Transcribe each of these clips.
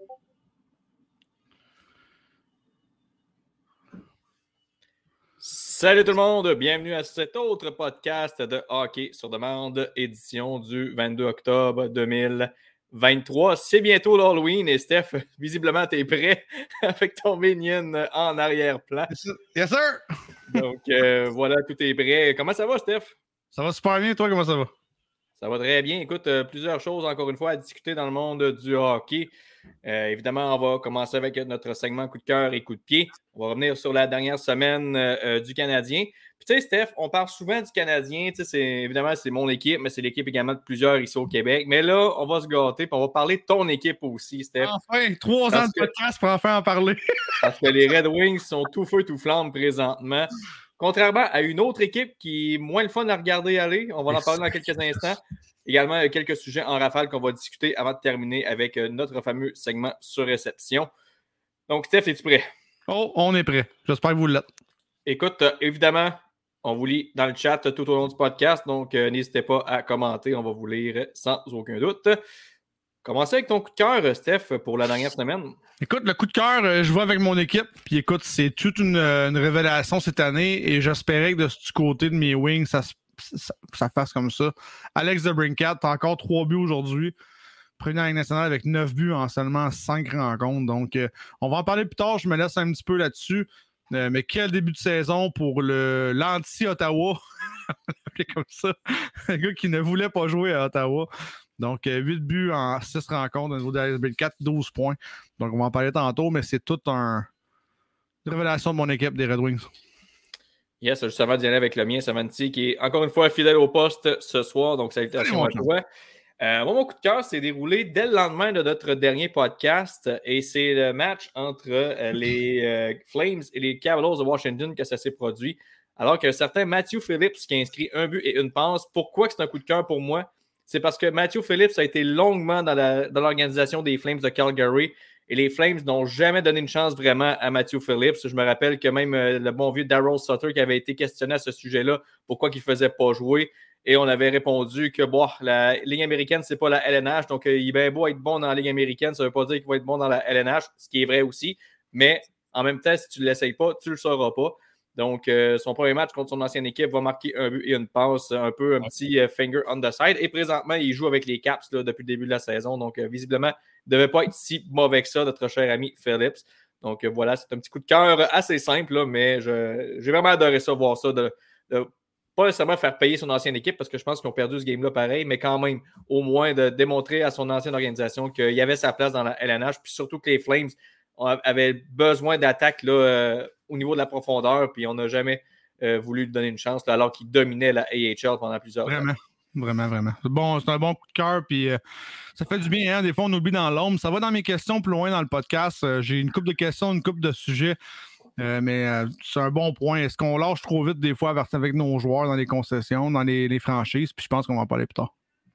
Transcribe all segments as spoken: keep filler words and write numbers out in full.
Salut tout le monde, bienvenue à cet autre podcast de Hockey sur demande, édition du vingt-deux octobre deux mille vingt-trois. C'est bientôt l'Halloween et Steph, visiblement, tu es prêt avec ton minion en arrière-plan. Yes, sir! Donc euh, voilà, tout est prêt. Comment ça va, Steph? Ça va super bien, toi, comment ça va? Ça va très bien. Écoute, euh, plusieurs choses, encore une fois, à discuter dans le monde du hockey. Euh, évidemment, on va commencer avec notre segment coup de cœur et coup de pied. On va revenir sur la dernière semaine euh, du Canadien. Puis tu sais, Steph, on parle souvent du Canadien. Tu sais, c'est, évidemment, c'est mon équipe, mais c'est l'équipe également de plusieurs ici au Québec. Mais là, on va se gâter, puis on va parler de ton équipe aussi, Steph. Enfin, trois ans de podcast pour enfin en parler. Parce que les Red Wings sont tout feu, tout flamme présentement. Contrairement à une autre équipe qui est moins le fun à regarder aller, on va en parler dans quelques instants. Également, quelques sujets en rafale qu'on va discuter avant de terminer avec notre fameux segment sur réception. Donc, Steph, es-tu prêt? Oh, on est prêt. J'espère que vous l'êtes. Écoute, euh, évidemment, on vous lit dans le chat tout au long du podcast, donc euh, n'hésitez pas à commenter. On va vous lire sans aucun doute. Commencez avec ton coup de cœur, Steph, pour la dernière semaine. Écoute, le coup de cœur, euh, je vois avec mon équipe. Puis écoute, c'est toute une, une révélation cette année et j'espérais que de ce côté de mes wings, ça, ça, ça fasse comme ça. Alex DeBrincat, t'as encore trois buts aujourd'hui. Premier Ligue nationale avec neuf buts en seulement cinq rencontres. Donc, euh, on va en parler plus tard. Je me laisse un petit peu là-dessus. Euh, mais quel début de saison pour le l'anti-Ottawa. comme ça. Un gars qui ne voulait pas jouer à Ottawa. Donc, euh, huit buts en six rencontres au niveau de Alex DeBrincat, douze points. Donc, on va en parler tantôt, mais c'est toute un... une révélation de mon équipe des Red Wings. Yes, justement, d'y aller avec le mien, Samanti, qui est encore une fois fidèle au poste ce soir. Donc, salutations à toi. Euh, moi, mon coup de cœur s'est déroulé dès le lendemain de notre dernier podcast et c'est le match entre euh, les euh, Flames et les Capitals de Washington que ça s'est produit. Alors qu'un certain Matthew Phillips qui a inscrit un but et une passe. Pourquoi c'est un coup de cœur pour moi? C'est parce que Matthew Phillips a été longuement dans, la, dans l'organisation des Flames de Calgary et les Flames n'ont jamais donné une chance vraiment à Matthew Phillips. Je me rappelle que même euh, le bon vieux Darryl Sutter qui avait été questionné à ce sujet-là, pourquoi il ne faisait pas jouer. Et on avait répondu que bon, la Ligue américaine, c'est pas la L N H. Donc, euh, il est bien beau être bon dans la Ligue américaine. Ça ne veut pas dire qu'il va être bon dans la L N H, ce qui est vrai aussi. Mais en même temps, si tu ne l'essayes pas, tu ne le sauras pas. Donc, euh, son premier match contre son ancienne équipe va marquer un but et une passe, un peu un petit euh, finger on the side. Et présentement, il joue avec les Caps là, depuis le début de la saison. Donc, euh, visiblement, il ne devait pas être si mauvais que ça, notre cher ami Phillips. Donc, euh, voilà, c'est un petit coup de cœur assez simple, là, mais je, j'ai vraiment adoré ça, voir ça. De, de, pas nécessairement faire payer son ancienne équipe parce que je pense qu'ils ont perdu ce game-là pareil, mais quand même, au moins de démontrer à son ancienne organisation qu'il y avait sa place dans la L N H, puis surtout que les Flames avaient besoin d'attaque là, euh, au niveau de la profondeur, puis on n'a jamais euh, voulu lui donner une chance là, alors qu'il dominait la A H L pendant plusieurs vraiment, ans. Vraiment, vraiment. Bon, c'est un bon coup de cœur, puis euh, ça fait du bien, hein? Des fois, on oublie dans l'ombre. Ça va dans mes questions plus loin dans le podcast. Euh, j'ai une couple de questions, une couple de sujets. Euh, mais euh, c'est un bon point. Est-ce qu'on lâche trop vite des fois avec nos joueurs dans les concessions, dans les, les franchises? Puis je pense qu'on va en parler plus tard.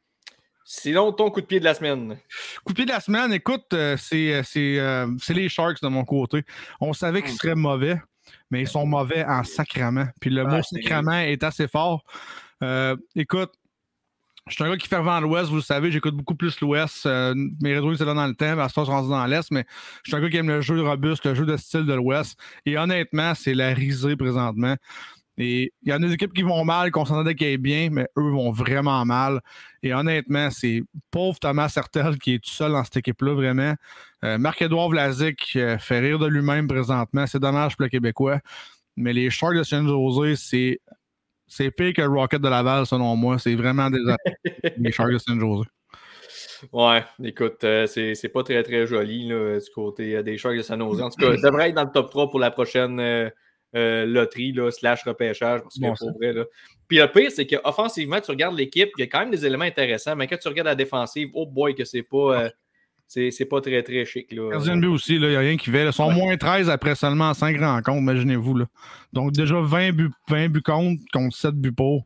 Sinon, ton coup de pied de la semaine. Coup de pied de la semaine, écoute, euh, c'est, c'est, euh, c'est les Sharks de mon côté. On savait qu'ils seraient mauvais, mais ils sont mauvais en sacrament. Puis le ah, mot sacrament est assez fort. Euh, écoute, je suis un gars qui fervent l'Ouest, vous le savez, j'écoute beaucoup plus l'Ouest. Euh, mes Red Wings, c'est là dans le temps, à ce temps, je suis rendu dans l'Est, mais je suis un gars qui aime le jeu robuste, le jeu de style de l'Ouest. Et honnêtement, c'est la risée présentement. Et il y a des équipes qui vont mal, qu'on s'entendait qu'elles aient bien, mais eux vont vraiment mal. Et honnêtement, c'est pauvre Thomas Hertel qui est tout seul dans cette équipe-là, vraiment. Euh, Marc-Édouard Vlasic euh, fait rire de lui-même présentement. C'est dommage pour le Québécois. Mais les Sharks de San Jose, c'est... C'est pire que le Rocket de Laval, selon moi. C'est vraiment des les Sharks de San Jose. Ouais, écoute, euh, c'est, c'est pas très, très joli là, du côté euh, des Sharks de San Jose. En tout cas, devrait être dans le top trois pour la prochaine euh, euh, loterie, là, slash repêchage. Parce que bon, pour vrai, là. Puis le pire, c'est qu'offensivement, tu regardes l'équipe, il y a quand même des éléments intéressants, mais quand tu regardes la défensive, oh boy, que c'est pas... Euh, C'est, c'est pas très, très chic. Là. Gardien de but aussi, il n'y a rien qui va. Ils sont ouais. moins treize après seulement cinq rencontres, imaginez-vous. Là. Donc, déjà vingt buts, vingt buts contre, contre sept buts pour.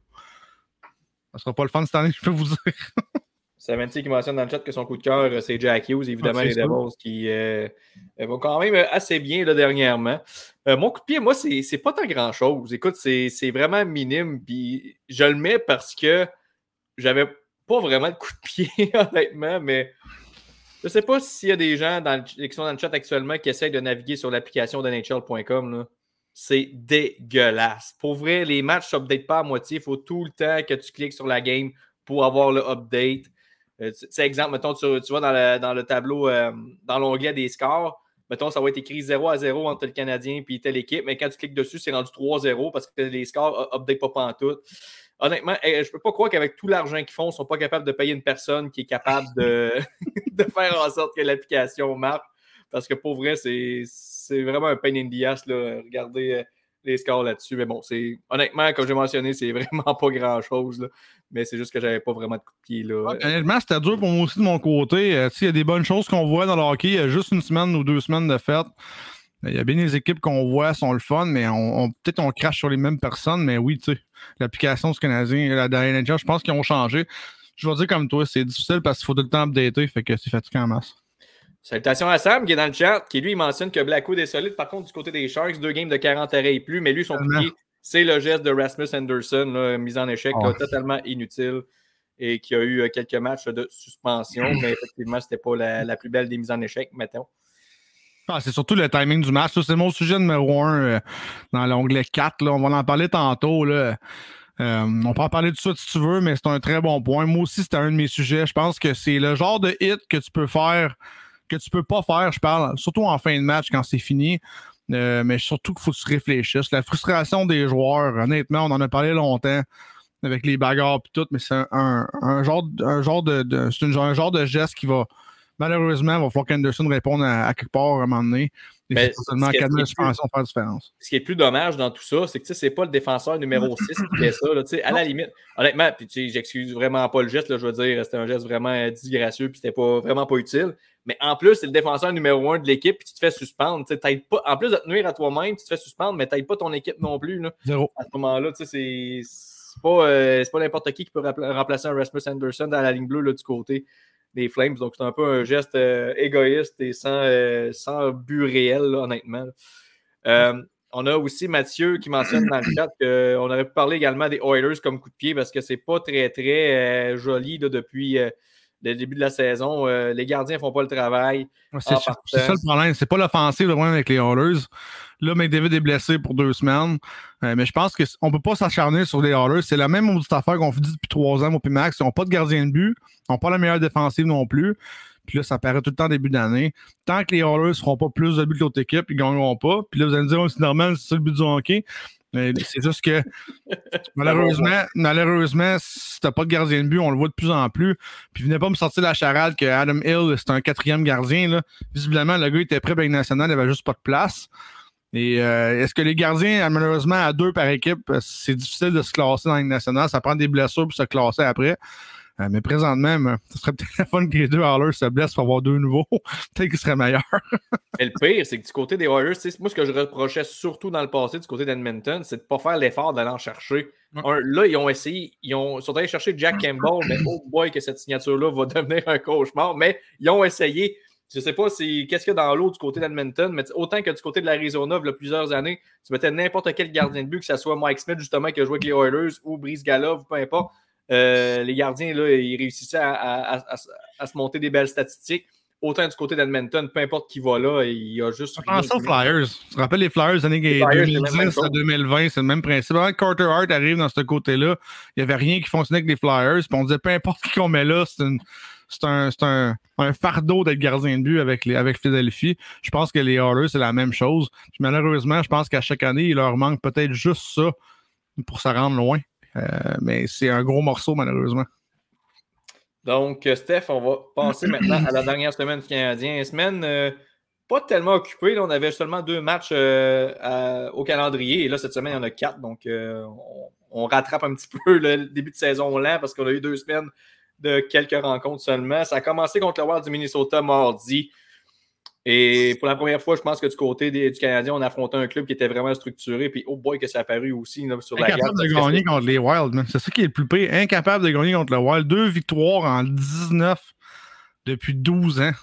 Ça sera pas le fun cette année, je peux vous dire. Samantha qui mentionne dans le chat que son coup de cœur, c'est Jack Hughes, évidemment, ah, les Devils qui euh, vont quand même assez bien là, dernièrement. Euh, mon coup de pied, moi, c'est, c'est pas tant grand-chose. Écoute, c'est, c'est vraiment minime. Puis je le mets parce que j'avais pas vraiment de coup de pied, honnêtement, mais. Je ne sais pas s'il y a des gens dans le, qui sont dans le chat actuellement qui essayent de naviguer sur l'application de N H L point com. C'est dégueulasse. Pour vrai, les matchs ne s'updatent pas à moitié. Il faut tout le temps que tu cliques sur la game pour avoir le update. Euh, tu sais, exemple, mettons, tu, tu vas dans le, dans le tableau, euh, dans l'onglet des scores, mettons, ça va être écrit zéro à zéro entre le Canadien et telle équipe, mais quand tu cliques dessus, c'est rendu trois à zéro parce que les scores n'updatent pas pantoute. Honnêtement, je ne peux pas croire qu'avec tout l'argent qu'ils font, ils ne sont pas capables de payer une personne qui est capable de, de faire en sorte que l'application marche. Parce que pour vrai, c'est, c'est vraiment un pain in the ass, là, regarder les scores là-dessus. Mais bon, c'est honnêtement, comme j'ai mentionné, c'est vraiment pas grand-chose. Là. Mais c'est juste que j'avais pas vraiment de coup de pied. Là. Ouais, honnêtement, c'était dur pour moi aussi de mon côté. Euh, il y a des bonnes choses qu'on voit dans le hockey. Il y a juste une semaine ou deux semaines de fête. Il y a bien des équipes qu'on voit sont le fun, mais on, on, peut-être on crache sur les mêmes personnes. Mais oui, tu sais, l'application du Canadien, la de N H L, je pense qu'ils ont changé. Je vais dire comme toi, c'est difficile parce qu'il faut tout le temps updater, fait que c'est fatiguant en masse. Salutations à Sam qui est dans le chat, qui lui il mentionne que Blackwood est solide. Par contre, du côté des Sharks, deux games de quarante arrêts et plus, mais lui, son pied, c'est le geste de Rasmus Anderson, là, mise en échec, oh. là, totalement inutile, et qui a eu quelques matchs de suspension, mais effectivement, c'était pas la, la plus belle des mises en échec, mettons. Ah, c'est surtout le timing du match. Ça, c'est mon sujet numéro un euh, dans l'onglet quatre. Là. On va en parler tantôt. Là. Euh, on peut en parler tout de suite si tu veux, mais c'est un très bon point. Moi aussi, c'était un de mes sujets. Je pense que c'est le genre de hit que tu peux faire, que tu peux pas faire, je parle, surtout en fin de match quand c'est fini. Euh, mais surtout qu'il faut que tu réfléchisses. La frustration des joueurs, honnêtement, on en a parlé longtemps avec les bagarres et tout, mais c'est un, un, un genre, un genre de, de c'est une, un genre de geste qui va malheureusement, il va falloir qu'Anderson réponde à, à quelque part à un moment donné. Et mais c'est seulement quatre mois de suspension faire la différence. Ce qui est plus dommage dans tout ça, c'est que c'est pas le défenseur numéro six qui fait ça. Là, à la limite, honnêtement, puis j'excuse vraiment pas le geste, là, je veux dire, c'était un geste vraiment disgracieux, puis c'était pas, vraiment pas utile. Mais en plus, c'est le défenseur numéro un de l'équipe, puis tu te fais suspendre. Pas, en plus de te nuire à toi-même, tu te fais suspendre, mais t'aides pas ton équipe non plus. Là, Zéro. À ce moment-là, c'est, c'est pas, euh, c'est pas n'importe qui qui peut remplacer un Rasmus Anderson dans la ligne bleue là, du côté des Flames. Donc, c'est un peu un geste euh, égoïste et sans, euh, sans but réel, là, honnêtement. Euh, on a aussi Mathieu qui mentionne dans le chat qu'on aurait pu parler également des Oilers comme coup de pied parce que c'est pas très, très euh, joli là, depuis euh, le début de la saison. Euh, les gardiens font pas le travail. Ouais, c'est, c'est ça le problème. C'est pas l'offensive le problème avec les Oilers. Là, McDavid est blessé pour deux semaines. Euh, mais je pense qu'on ne peut pas s'acharner sur les Oilers. C'est la même maudite affaire qu'on fait dit depuis trois ans au P Max. Ils n'ont pas de gardien de but. Ils n'ont pas la meilleure défensive non plus. Puis là, ça paraît tout le temps début d'année. Tant que les Oilers ne feront pas plus de buts que l'autre équipe, ils ne gagneront pas. Puis là, vous allez me dire, oh, c'est normal, c'est ça le but du hockey. Mais c'est juste que malheureusement, malheureusement, si tu n'as pas de gardien de but, on le voit de plus en plus. Puis venez pas me sortir la charade que Adam Hill, c'est un quatrième gardien. Là. Visiblement, le gars était prêt pour la Ligue nationale, il n'avait juste pas de place. Et euh, est-ce que les gardiens, malheureusement, à deux par équipe, c'est difficile de se classer dans la Ligue nationale. Ça prend des blessures pour se classer après. Euh, mais présentement, ben, ce serait peut-être la fun que les deux Oilers se blessent pour avoir deux nouveaux. Peut-être qu'ils seraient meilleurs. Mais le pire, c'est que du côté des Oilers, moi, ce que je reprochais surtout dans le passé du côté d'Edmonton, c'est de ne pas faire l'effort d'aller en chercher. Ouais. Un, là, ils ont essayé, ils ont, sont allés chercher Jack Campbell, mais oh boy, que cette signature-là va devenir un cauchemar. Mais ils ont essayé. Je ne sais pas si, qu'est-ce qu'il y a dans l'eau du côté d'Edmonton, mais autant que du côté de l'Arizona, il y a plusieurs années, tu mettais n'importe quel gardien de but, que ce soit Mike Smith, justement, qui a joué avec les Oilers, ou Brice Galov, peu importe. Euh, les gardiens, là, ils réussissaient à, à, à, à se monter des belles statistiques. Autant du côté d'Edmonton, peu importe qui va là, il y a juste... Pense aux Flyers. Tu te rappelles les Flyers des années deux mille dix à deux mille vingt, c'est le même principe. Quand Carter Hart arrive dans ce côté-là, il n'y avait rien qui fonctionnait avec les Flyers, puis on disait peu importe qui qu'on met là, c'est une... C'est, un, c'est un, un fardeau d'être gardien de but avec, les, avec Philadelphie. Je pense que les Oilers, c'est la même chose. Puis malheureusement, je pense qu'à chaque année, il leur manque peut-être juste ça pour se rendre loin. Euh, mais c'est un gros morceau, malheureusement. Donc, Steph, on va passer maintenant à la dernière semaine du Canadien. Une semaine euh, pas tellement occupée. Là, on avait seulement deux matchs euh, à, au calendrier. Et là, cette semaine, il y en a quatre. Donc, euh, on, on rattrape un petit peu le début de saison lent parce qu'on a eu deux semaines de quelques rencontres seulement. Ça a commencé contre le Wild du Minnesota mardi. Et pour la première fois, je pense que du côté des, du Canadien, on affrontait un club qui était vraiment structuré. Puis, oh boy, que ça a apparu aussi là, sur la glace. Incapable de gagner contre les Wild. Man. C'est ça qui est le plus pire. Incapable de gagner contre le Wild. Deux victoires en dix-neuf depuis douze ans.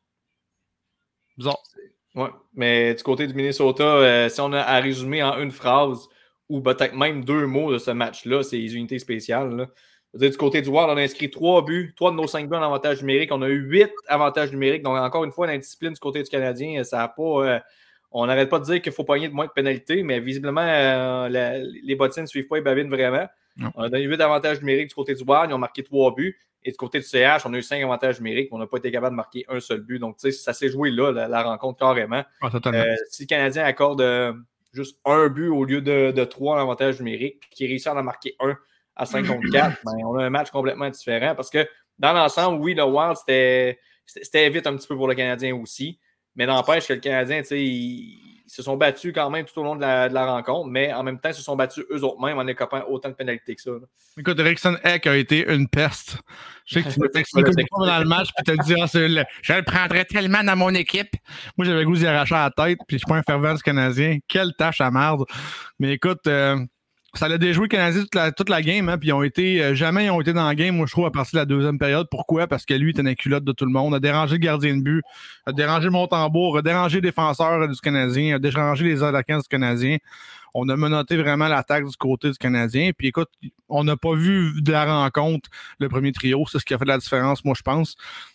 Bizarre. Oui, mais du côté du Minnesota, euh, si on a à résumer en une phrase ou peut-être même deux mots de ce match-là, c'est les unités spéciales. Là. Dire, du côté du Wild, on a inscrit trois buts, trois de nos cinq buts en avantage numérique. On a eu huit avantages numériques. Donc, encore une fois, l'indiscipline du côté du Canadien, ça n'a pas. Euh, on n'arrête pas de dire qu'il faut pogner de moins de pénalités, mais visiblement, euh, la, les bottines ne suivent pas et babinent vraiment. Non. On a eu huit avantages numériques du côté du Wild. Ils ont marqué trois buts. Et du côté du C H, on a eu cinq avantages numériques. On n'a pas été capable de marquer un seul but. Donc, tu sais, ça s'est joué là, la, la rencontre carrément. Ah, euh, si le Canadien accorde euh, juste un but au lieu de, de trois en avantage numérique, puis qu'il réussit à en marquer un à cinq contre quatre, ben, on a un match complètement différent. Parce que dans l'ensemble, oui, le Wild, c'était, c'était vite un petit peu pour le Canadien aussi. Mais n'empêche que le Canadien, tu sais, ils, ils se sont battus quand même tout au long de la, de la rencontre, mais en même temps, ils se sont battus eux-mêmes en écopant autant de pénalités que ça. Là. Écoute, Eriksson Ek a été une peste. Je sais que tu m'as texté comme fois dans le match, puis tu as dit, ah, le, je le prendrais tellement dans mon équipe. Moi, j'avais le goût d'y arracher à la tête, puis je suis pas un fervent du Canadien. Quelle tâche à merde. Mais écoute, euh, ça l'a déjoué le Canadien toute la, toute la game, hein, puis ils ont été, euh, jamais ils ont été dans la game, moi, je trouve, à partir de la deuxième période. Pourquoi? Parce que lui, il était dans la culotte de tout le monde, a dérangé le gardien de but, a dérangé le Montembourg, a dérangé les défenseurs du Canadien, a dérangé les attaquants du Canadien. On a menotté vraiment l'attaque du côté du Canadien. Puis écoute, on n'a pas vu de la rencontre le premier trio. C'est ce qui a fait la différence, moi, je pense.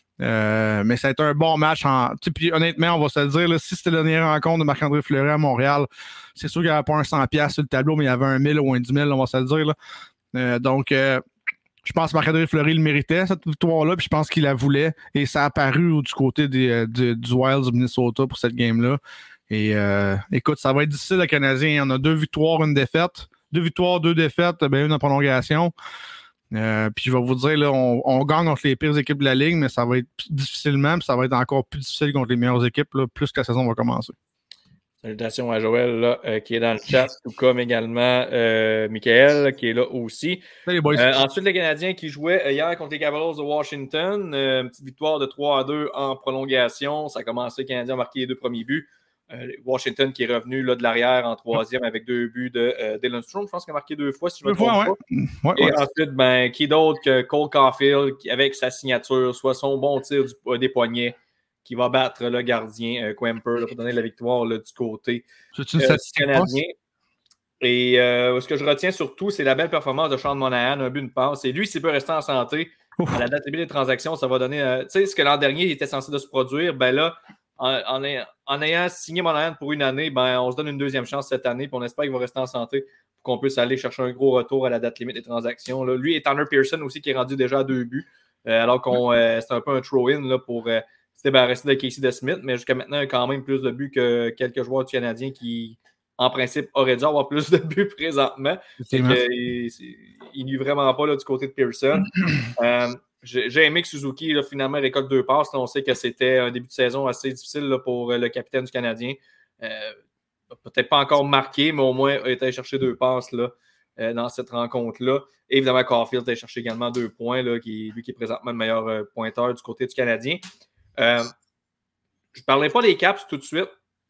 Euh, mais ça a été un bon match. En... Puis honnêtement, on va se le dire, là, si c'était la dernière rencontre de Marc-André Fleury à Montréal, c'est sûr qu'il n'y avait pas un cent dollars sur le tableau, mais il y avait un mille ou un dix mille, on va se le dire. Là. Euh, donc, euh, je pense que Marc-André Fleury le méritait, cette victoire-là, puis je pense qu'il la voulait. Et ça a apparu du côté des, des, du Wild du Minnesota pour cette game-là. Et euh, écoute, ça va être difficile le Canadien. On a deux victoires, une défaite. Deux victoires, deux défaites, ben une en prolongation. Euh, puis je vais vous dire, là, on, on gagne contre les pires équipes de la Ligue, mais ça va être difficilement, puis ça va être encore plus difficile contre les meilleures équipes, là, plus que la saison va commencer. Salutations à Joël là, euh, qui est dans le chat, tout comme également euh, Michael qui est là aussi. Salut, boys. Euh, ensuite, le Canadien qui jouait hier contre les Capitals de Washington. Euh, une petite victoire de trois à deux en prolongation. Ça a commencé, le Canadien a marqué les deux premiers buts. Euh, Washington qui est revenu là, de l'arrière en troisième avec deux buts de euh, Dylan Strome. Je pense qu'il a marqué deux fois, si je me trompe fois, pas. Ouais. Ouais, Et ouais. ensuite, ben, qui d'autre que Cole Caulfield qui, avec sa signature, soit son bon tir du, euh, des poignets, qui va battre le gardien euh, Quemper là, pour donner la victoire là, du côté euh, du Canadien. Et euh, ce que je retiens surtout, c'est la belle performance de Sean Monahan, un but, une passe. Et lui, s'il peut rester en santé, Ouf. à la date limite des transactions, ça va donner... Euh, tu sais, ce que l'an dernier, il était censé de se produire, ben là, en, en, en ayant signé Monahan pour une année, ben on se donne une deuxième chance cette année, puis on espère qu'il va rester en santé pour qu'on puisse aller chercher un gros retour à la date limite des transactions. Là. Lui et Tanner Pearson aussi, qui est rendu déjà à deux buts, euh, alors qu'on euh, c'est un peu un throw-in là, pour euh, se débarrasser de Casey DeSmith, mais jusqu'à maintenant, il y a quand même plus de buts que quelques joueurs du Canadien qui... en principe, aurait dû avoir plus de buts présentement. C'est que, il, il nuit vraiment pas là, du côté de Pearson. euh, j'ai, j'ai aimé que Suzuki là, finalement récolte deux passes. Là, on sait que c'était un début de saison assez difficile là, pour le capitaine du Canadien. Euh, peut-être pas encore marqué, mais au moins a été chercher deux passes là, euh, dans cette rencontre-là. Et évidemment, Caulfield a été chercher également deux points, là, qui, lui qui est présentement le meilleur euh, pointeur du côté du Canadien. Euh, je ne parlerai pas des Caps tout de suite,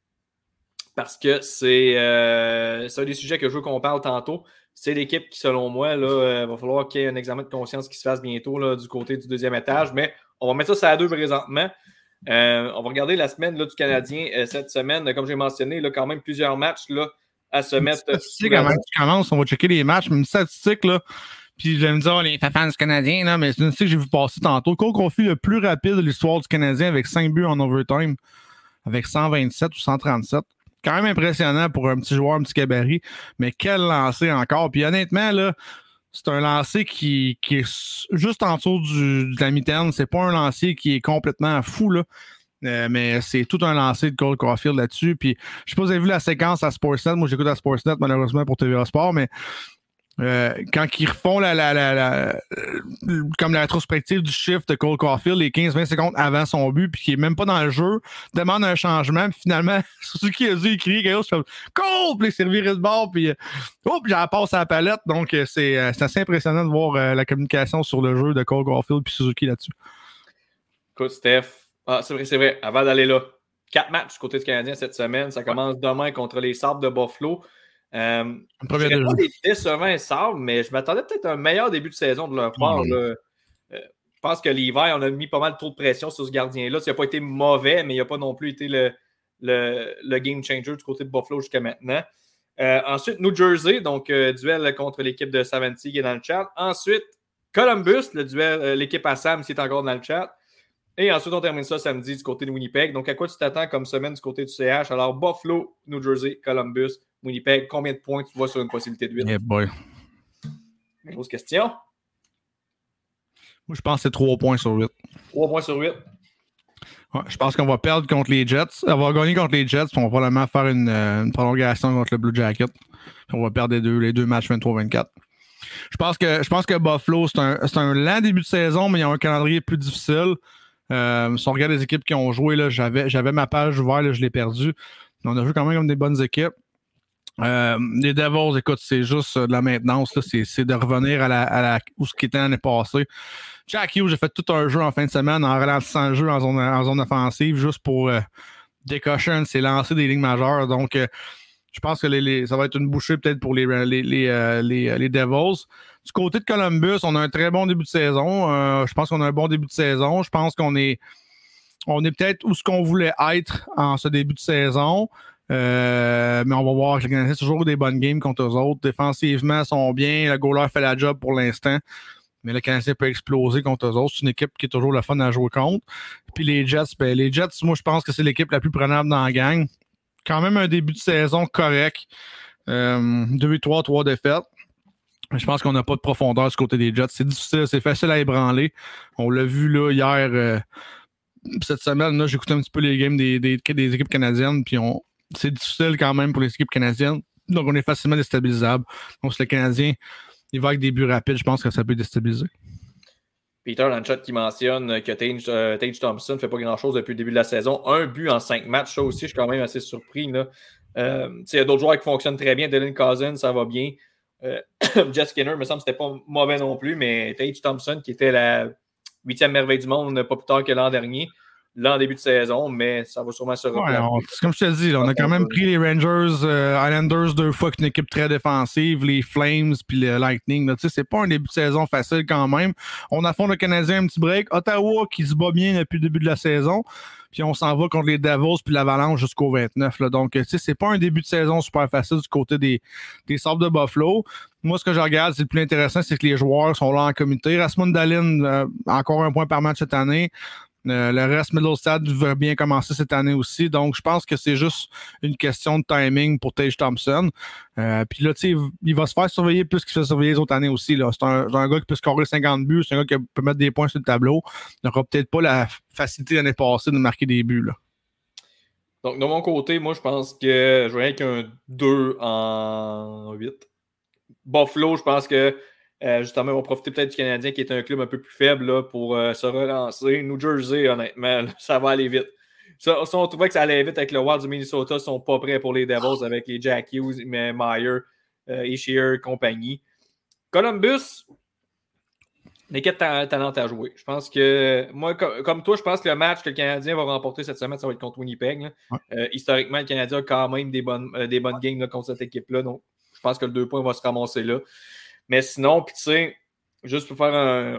parce que c'est, euh, c'est un des sujets que je veux qu'on parle tantôt. C'est l'équipe qui, selon moi, là, euh, va falloir qu'il y ait un examen de conscience qui se fasse bientôt là, du côté du deuxième étage. Mais on va mettre ça sur la deux présentement. Euh, on va regarder la semaine là, du Canadien euh, cette semaine. Comme j'ai mentionné, là, quand même plusieurs matchs là, à se une mettre. Statistique avant que tu commences, on va checker les matchs, mais une statistique, là. Puis je vais me dire, oh, les fans du Canadien, là, mais c'est une statistique que j'ai vu passer tantôt. Cole Caulfield le plus rapide de l'histoire du Canadien avec cinq buts en overtime, avec cent vingt-sept ou cent trente-sept. Quand même impressionnant pour un petit joueur, un petit gabarit, mais quel lancer encore. Puis honnêtement, là, c'est un lancer qui, qui est juste en dessous du, de la mitaine. C'est pas un lancer qui est complètement fou, là. Euh, mais c'est tout un lancer de Cole Caulfield là-dessus. Puis je sais pas si vous avez vu la séquence à Sportsnet. Moi, j'écoute à Sportsnet, malheureusement, pour T V A Sport, mais Euh, quand ils refont la, la, la, la, comme la rétrospective du chiffre de Cole Caulfield les quinze vingt secondes avant son but, puis qui est même pas dans le jeu, demande un changement, puis finalement, Suzuki a dû écrire quelque chose, Cole, puis il s'est reviré de bord, puis oh, puis j'en passe à la palette. Donc, c'est, c'est assez impressionnant de voir euh, la communication sur le jeu de Cole Caulfield puis Suzuki là-dessus. Écoute, Steph, ah, c'est vrai, c'est vrai, avant d'aller là, quatre matchs du côté du Canadien cette semaine, ça commence demain contre les Sabres de Buffalo. Euh, je ne pas des décevants et Sabres, mais je m'attendais peut-être à un meilleur début de saison de leur part. Mmh. Euh, je pense que l'hiver, on a mis pas mal trop de pression sur ce gardien-là. Ça n'a pas été mauvais, mais il n'a pas non plus été le, le, le game changer du côté de Buffalo jusqu'à maintenant. Euh, ensuite, New Jersey, donc euh, duel contre l'équipe de Savanti qui est dans le chat. Ensuite, Columbus, le duel, euh, l'équipe à Sam, qui est encore dans le chat. Et ensuite, on termine ça samedi du côté de Winnipeg. Donc, à quoi tu t'attends comme semaine du côté du C H? Alors, Buffalo, New Jersey, Columbus, Winnipeg. Combien de points tu vois sur une possibilité de huit? Yeah boy. Grosse question. Moi, je pense que c'est trois points sur huit. trois points sur huit. Ouais, je pense qu'on va perdre contre les Jets. On va gagner contre les Jets, puis on va probablement faire une, une prolongation contre le Blue Jacket. Puis on va perdre les deux, les deux matchs vingt-trois vingt-quatre. Je pense que, je pense que Buffalo, c'est un, c'est un lent début de saison, mais ils ont un calendrier plus difficile. Euh, si on regarde les équipes qui ont joué, là, j'avais, j'avais ma page ouverte, là, je l'ai perdue. On a joué quand même comme des bonnes équipes. Euh, les Devils, écoute, c'est juste de la maintenance. Là, c'est, c'est de revenir à la, à la où ce qui était l'année passée. Jack Hughes, j'ai fait tout un jeu en fin de semaine en ralentissant le jeu en zone, en zone offensive juste pour euh, décocher un de ses lancers des lignes majeures. Donc, euh, je pense que les, les, ça va être une bouchée peut-être pour les, les, les, euh, les, les Devils. Du côté de Columbus, on a un très bon début de saison. Euh, je pense qu'on a un bon début de saison. Je pense qu'on est, on est peut-être où ce qu'on voulait être en ce début de saison. Euh, mais on va voir que les Canadiens ont toujours des bonnes games contre eux autres. Défensivement, ils sont bien. Le goaler fait la job pour l'instant. Mais le Canadien peut exploser contre eux autres. C'est une équipe qui est toujours le fun à jouer contre. Puis les Jets, ben, les Jets, moi, je pense que c'est l'équipe la plus prenable dans la gang. Quand même un début de saison correct. Euh, deux victoires, trois défaites. Mais je pense qu'on n'a pas de profondeur du côté des Jets. C'est difficile, c'est facile à ébranler. On l'a vu là hier, euh, cette semaine, là, j'ai écouté un petit peu les games des, des, des équipes canadiennes. Puis on, c'est difficile quand même pour les équipes canadiennes. Donc on est facilement déstabilisable. Donc si le Canadien il va avec des buts rapides, je pense que ça peut déstabiliser. Peter dans le chat qui mentionne que Tage, euh, Tage Thompson ne fait pas grand-chose depuis le début de la saison. Un but en cinq matchs, ça aussi, je suis quand même assez surpris. Là. Euh, il y a d'autres joueurs qui fonctionnent très bien. Dylan Cousins, ça va bien. Euh, Jeff Skinner, il me semble que c'était pas mauvais non plus, mais Tage Thompson, qui était la huitième merveille du monde, pas plus tard que l'an dernier, là en début de saison, mais ça va sûrement se replacer. Ouais, c'est comme je te dis, là, on a quand même pris les Rangers, euh, Islanders deux fois, qui est une équipe très défensive, les Flames puis le Lightning. Là, c'est pas un début de saison facile quand même. On affronte le Canadien un petit break. Ottawa qui se bat bien depuis le début de la saison. Puis on s'en va contre les Devils puis l'Avalanche jusqu'au vingt-neuf. Là. Donc, tu sais, c'est pas un début de saison super facile du côté des, des Sabres de Buffalo. Moi, ce que je regarde, c'est le plus intéressant, c'est que les joueurs sont là en comité. Rasmus Dahlin, euh, encore un point par match cette année. Euh, le reste, Middlestad veut bien commencer cette année aussi. Donc, je pense que c'est juste une question de timing pour Tage Thompson. Euh, Puis là, tu sais, il va se faire surveiller plus qu'il se fait surveiller les autres années aussi. Là. C'est, un, c'est un gars qui peut scorer cinquante buts. C'est un gars qui peut mettre des points sur le tableau. Il n'aura peut-être pas la facilité l'année passée de marquer des buts. Là. Donc, de mon côté, moi, je pense que je vais avec un deux en huit. Buffalo, je pense que Euh, justement, ils vont profiter peut-être du Canadien qui est un club un peu plus faible là, pour euh, se relancer. New Jersey, honnêtement, là, ça va aller vite. Ça, ça, on trouvait que ça allait vite avec le Wild du Minnesota. Ils ne sont pas prêts pour les Devils avec les Jack Hughes, mais Meyer, euh, Ishier, compagnie. Columbus, l'équipe talente à jouer. Je pense que, moi, comme, comme toi, je pense que le match que le Canadien va remporter cette semaine, ça va être contre Winnipeg. Ouais. Euh, historiquement, le Canadien a quand même des bonnes, euh, des bonnes games là, contre cette équipe-là. Donc, je pense que le deux points va se ramasser là. Mais sinon, puis tu sais, juste pour faire un,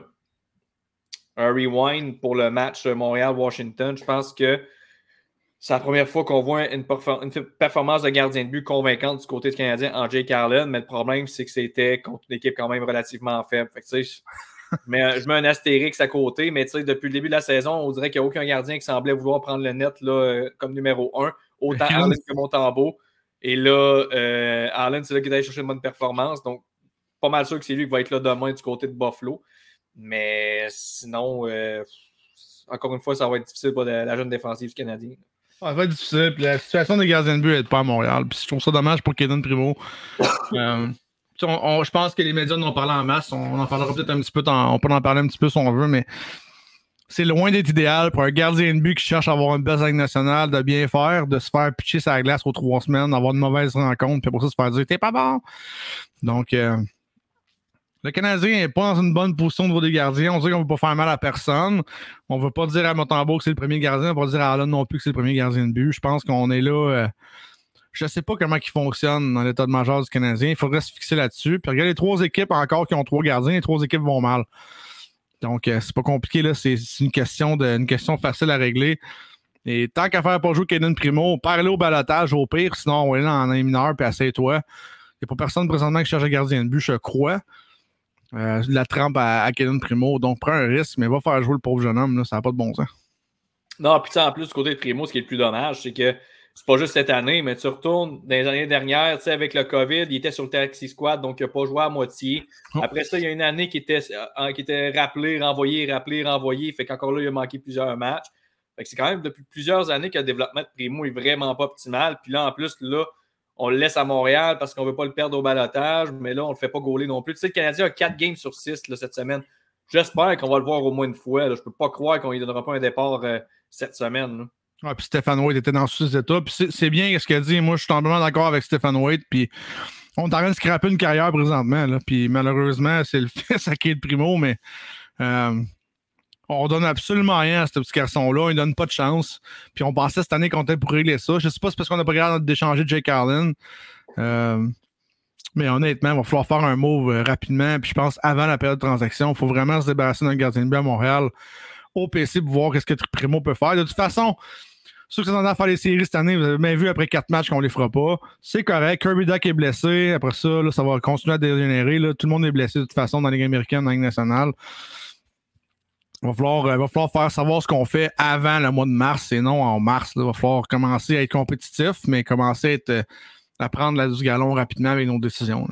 un rewind pour le match Montréal-Washington, je pense que c'est la première fois qu'on voit une, perfor- une performance de gardien de but convaincante du côté du Canadien en Jake Carlin, mais le problème, c'est que c'était contre une équipe quand même relativement faible. Fait que tu sais, je mets un astérix à côté, mais tu sais, depuis le début de la saison, on dirait qu'il n'y a aucun gardien qui semblait vouloir prendre le net là, comme numéro un, autant Arlen que Montembeault. Et là, euh, Arlen, c'est là qu'il est allé chercher une bonne performance, donc pas mal sûr que c'est lui qui va être là demain du côté de Buffalo. Mais sinon, euh, encore une fois, ça va être difficile pour la, la jeune défensive canadienne. Ça va être difficile. Puis la situation des gardiens de but n'est pas à Montréal. Puis je trouve ça dommage pour Kaden Primo. euh, on, on, je pense que les médias en ont parlé en masse. On, on en parlera peut-être un petit peu. Dans, on peut en parler un petit peu si on veut, mais c'est loin d'être idéal pour un gardien de but qui cherche à avoir une belle Ligue nationale, de bien faire, de se faire pitcher sa glace aux trois semaines, d'avoir une mauvaise rencontre, puis pour ça se faire dire « t'es pas bon ». Donc, euh, le Canadien n'est pas dans une bonne position au niveau des gardiens. On dit qu'on ne veut pas faire mal à personne. On ne veut pas dire à Montembeault que c'est le premier gardien. On ne veut pas dire à Allen non plus que c'est le premier gardien de but. Je pense qu'on est là. Euh, je ne sais pas comment il fonctionne dans l'état de majeur du Canadien. Il faudrait se fixer là-dessus. Puis regarde les trois équipes encore qui ont trois gardiens. Les trois équipes vont mal. Donc, euh, c'est pas compliqué. Là. C'est, c'est une, question de, une question facile à régler. Et tant qu'à faire pas jouer Kaden Primo, parle au balotage au pire. Sinon, on va aller dans un mineur puis essaye-toi. Il n'y a pas personne présentement qui cherche un gardien de but, je crois. euh, de la trempe à, à Kellen Primo. Donc, prends un risque, mais va faire jouer le pauvre jeune homme. Là, ça n'a pas de bon sens. Non, puis en plus, du côté de Primo, ce qui est le plus dommage, c'est que c'est pas juste cette année, mais tu retournes dans les années dernières, tu sais, avec le COVID, il était sur le taxi squad, donc il n'a pas joué à moitié. Oh. Après ça, il y a une année qui était, euh, qui était rappelé, renvoyé, rappelé, renvoyé. Fait qu'encore là, il a manqué plusieurs matchs. Fait que c'est quand même depuis plusieurs années que le développement de Primo est vraiment pas optimal. Puis là, en plus, là, on le laisse à Montréal parce qu'on ne veut pas le perdre au balotage, mais là, on ne le fait pas gauler non plus. Tu sais, le Canadien a quatre games sur six là, cette semaine. J'espère qu'on va le voir au moins une fois. Là. Je ne peux pas croire qu'on ne lui donnera pas un départ euh, cette semaine. Ah, puis Stéphane Waite était dans six états. Puis c'est, c'est bien ce qu'il a dit. Moi, je suis totalement d'accord avec Stéphane Waite. Puis on est en train de scraper une carrière présentement. Là. Puis malheureusement, c'est le fils à Kate Primo, mais euh, on donne absolument rien à ce petit garçon-là. Il donne pas de chance. Puis on pensait cette année qu'on était pour régler ça. Je sais pas si c'est parce qu'on n'a pas regardé d'échanger Jake Carlin. Euh, mais honnêtement, il va falloir faire un move euh, rapidement. Puis je pense avant la période de transaction, il faut vraiment se débarrasser d'un gardien de but à Montréal au P C pour voir ce que Primo peut faire. De toute façon, ceux qui sont en train de faire les séries cette année, vous avez bien vu après quatre matchs qu'on les fera pas. C'est correct. Kirby Duck est blessé. Après ça, là, ça va continuer à dégénérer. Là. Tout le monde est blessé de toute façon dans la Ligue américaine, dans la Ligue nationale. Il va falloir, euh, va falloir faire savoir ce qu'on fait avant le mois de mars et non en mars. Il va falloir commencer à être compétitif, mais commencer à, être, euh, à prendre la du galon rapidement avec nos décisions. Là.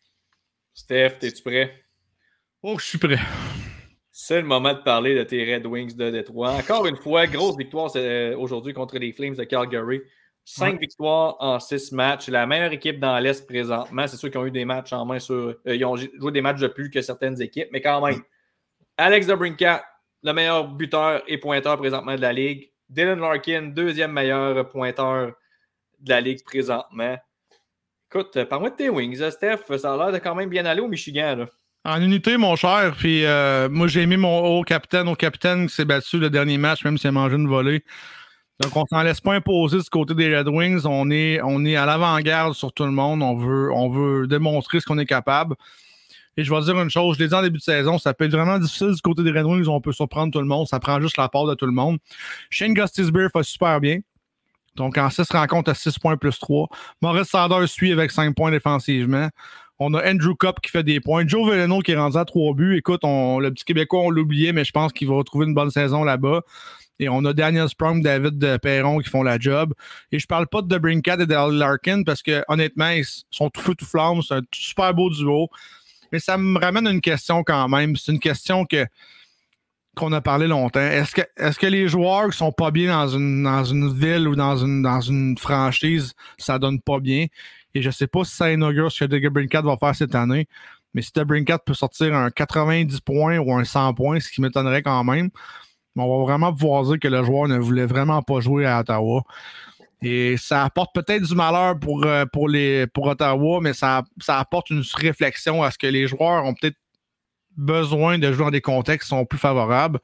Steph, es-tu prêt? Oh, je suis prêt. C'est le moment de parler de tes Red Wings de Détroit. Encore une fois, grosse victoire euh, aujourd'hui contre les Flames de Calgary. Cinq ouais. victoires en six matchs. La meilleure équipe dans l'Est présentement. C'est sûr qu'ils ont eu des matchs en main sur. Euh, ils ont joué des matchs de plus que certaines équipes, mais quand même. Alex DeBrincat, le meilleur buteur et pointeur présentement de la Ligue. Dylan Larkin, deuxième meilleur pointeur de la Ligue présentement. Écoute, parle-moi de tes Wings, Steph. Ça a l'air de quand même bien aller au Michigan, là. En unité, mon cher, puis euh, moi j'ai mis mon haut capitaine au capitaine qui s'est battu le dernier match, même s'il a mangé une volée. Donc on s'en laisse pas imposer du côté des Red Wings. On est, on est à l'avant-garde sur tout le monde. On veut, on veut démontrer ce qu'on est capable. Et je vais dire une chose, je l'ai dit en début de saison, ça peut être vraiment difficile du côté des Red Wings. On peut surprendre tout le monde. Ça prend juste la part de tout le monde. Shane Gostisbehere fait super bien. Donc en six rencontres à six points plus trois. Maurice Sanders suit avec cinq points défensivement. On a Andrew Copp qui fait des points. Joe Veleno qui est rendu à trois buts. Écoute, on, le petit Québécois, on l'oubliait, mais je pense qu'il va retrouver une bonne saison là-bas. Et on a Daniel Sprong, David Perron qui font la job. Et je parle pas de DeBrincat et de Larkin parce que honnêtement, ils sont tout feu, tout flamme. C'est un super beau duo. Mais ça me ramène à une question quand même. C'est une question que qu'on a parlé longtemps. Est-ce que, est-ce que les joueurs qui sont pas bien dans une, dans une ville ou dans une, dans une franchise, ça donne pas bien? Et je sais pas si ça inaugure ce que DeBrincat va faire cette année, mais si DeBrincat peut sortir un quatre-vingt-dix points ou un cent points, ce qui m'étonnerait quand même, on va vraiment pouvoir dire que le joueur ne voulait vraiment pas jouer à Ottawa. Et ça apporte peut-être du malheur pour, pour, les, pour Ottawa, mais ça, ça apporte une réflexion à ce que les joueurs ont peut-être besoin de jouer dans des contextes qui sont plus favorables.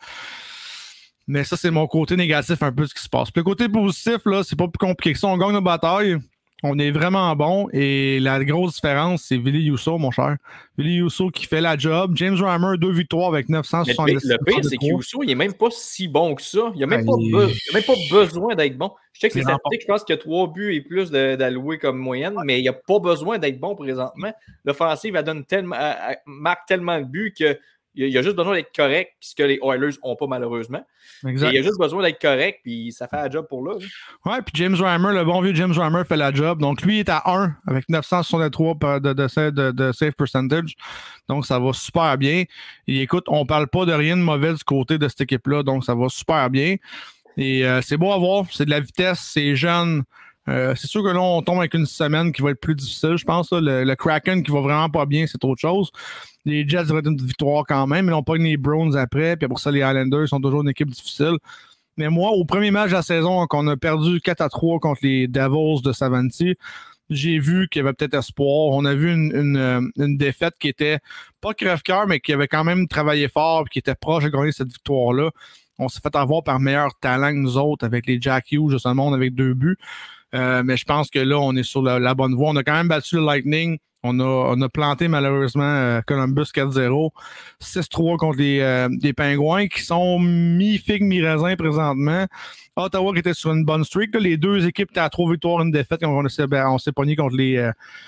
Mais ça, c'est mon côté négatif un peu de ce qui se passe. Puis le côté positif, là, c'est pas plus compliqué que ça. On gagne nos batailles. On est vraiment bon. Et la grosse différence, c'est Ville Husso, mon cher. Ville Husso qui fait la job. James Reimer, deux victoires avec neuf cent soixante-dix. Le pire, c'est qu'Husso, il n'est même pas si bon que ça. Il n'a même, ben, be- même pas besoin d'être bon. Je sais que c'est statistique, je pense qu'il y a trois buts et plus de, d'allouer comme moyenne, mais il n'a pas besoin d'être bon présentement. L'offensive, elle donne tellement, elle marque tellement de buts que il a juste besoin d'être correct, ce que les Oilers n'ont pas malheureusement. Exact. Il a juste besoin d'être correct, puis ça fait la job pour là. Oui, puis James Reimer, le bon vieux James Reimer fait la job. Donc, lui, il est à un avec neuf cent soixante-trois de, de, de, de save percentage. Donc, ça va super bien. Et écoute, on ne parle pas de rien de mauvais du côté de cette équipe-là, donc ça va super bien. Et euh, c'est beau à voir, c'est de la vitesse, c'est jeune. Euh, c'est sûr que là, on tombe avec une semaine qui va être plus difficile, je pense. Là, le, le Kraken qui va vraiment pas bien, c'est autre chose. Les Jets devraient être une victoire quand même, mais on pas les Browns après. Puis pour ça, les Islanders sont toujours une équipe difficile. Mais moi, au premier match de la saison, qu'on a perdu quatre à trois contre les Devils de Savanti, j'ai vu qu'il y avait peut-être espoir. On a vu une, une, une défaite qui était pas crève-cœur, mais qui avait quand même travaillé fort et qui était proche de gagner cette victoire-là. On s'est fait avoir par meilleur talent que nous autres avec les Jack Hughes de ce monde avec deux buts. Euh, mais je pense que là, on est sur la, la bonne voie. On a quand même battu le Lightning. On a, on a planté malheureusement euh, Columbus quatre zéro. six trois contre les, euh, les Pingouins qui sont mi-figue, mi-raisin présentement. Ottawa qui était sur une bonne streak. Là. Les deux équipes étaient à trois victoires, une défaite. On, on s'est, on s'est pogné contre les, euh,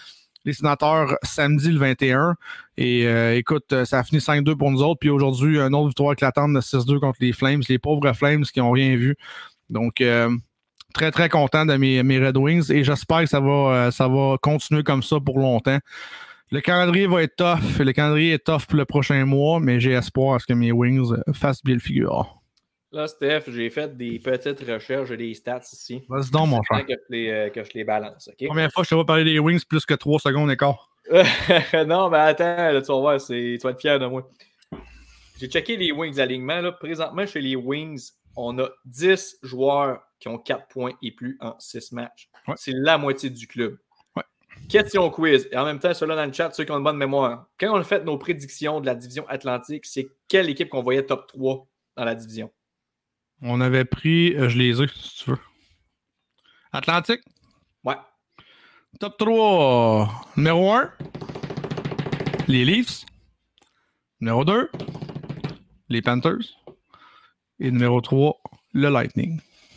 les Sénateurs samedi le vingt et un. Et euh, écoute, ça a fini cinq deux pour nous autres. Puis aujourd'hui, une autre victoire éclatante de six deux contre les Flames. Les pauvres Flames qui n'ont rien vu. Donc, euh, très, très content de mes, mes Red Wings. Et j'espère que ça va, ça va continuer comme ça pour longtemps. Le calendrier va être tough. Le calendrier est tough pour le prochain mois. Mais j'ai espoir à ce que mes Wings fassent bien le figure. Là, Steph, j'ai fait des petites recherches, j'ai des stats ici. Vas-y donc, mon cher. Que je les, euh, que je les balance. Okay? Première fois que je te vois parler des Wings plus que trois secondes d'écart. Non, mais attends, là, tu vas voir, c'est... tu vas être fier de moi. J'ai checké les Wings alignement. Là. Présentement, chez les Wings, on a dix joueurs qui ont quatre points et plus en six matchs. Ouais. C'est la moitié du club. Ouais. Question quiz. Et en même temps, ceux-là dans le chat, ceux qui ont une bonne mémoire. Quand on a fait nos prédictions de la division Atlantique, c'est quelle équipe qu'on voyait top trois dans la division? On avait pris, euh, je les ai, si tu veux. Atlantique? Ouais. Top trois. Numéro un, les Leafs. Numéro deux, les Panthers. Et numéro trois, le Lightning.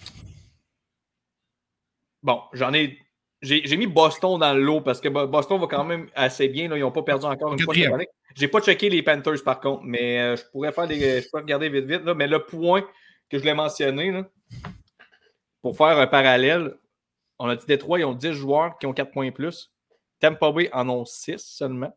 Bon, j'en ai... J'ai, j'ai mis Boston dans le lot parce que Boston va quand même assez bien. Là. Ils n'ont pas perdu encore une fois. J'ai pas checké les Panthers par contre, mais euh, je pourrais faire des. Je peux regarder vite vite. Là, mais le point que je l'ai mentionné, là, pour faire un parallèle, on a dit Détroit, ils ont dix joueurs qui ont quatre points et plus. Tampa Bay en ont six seulement.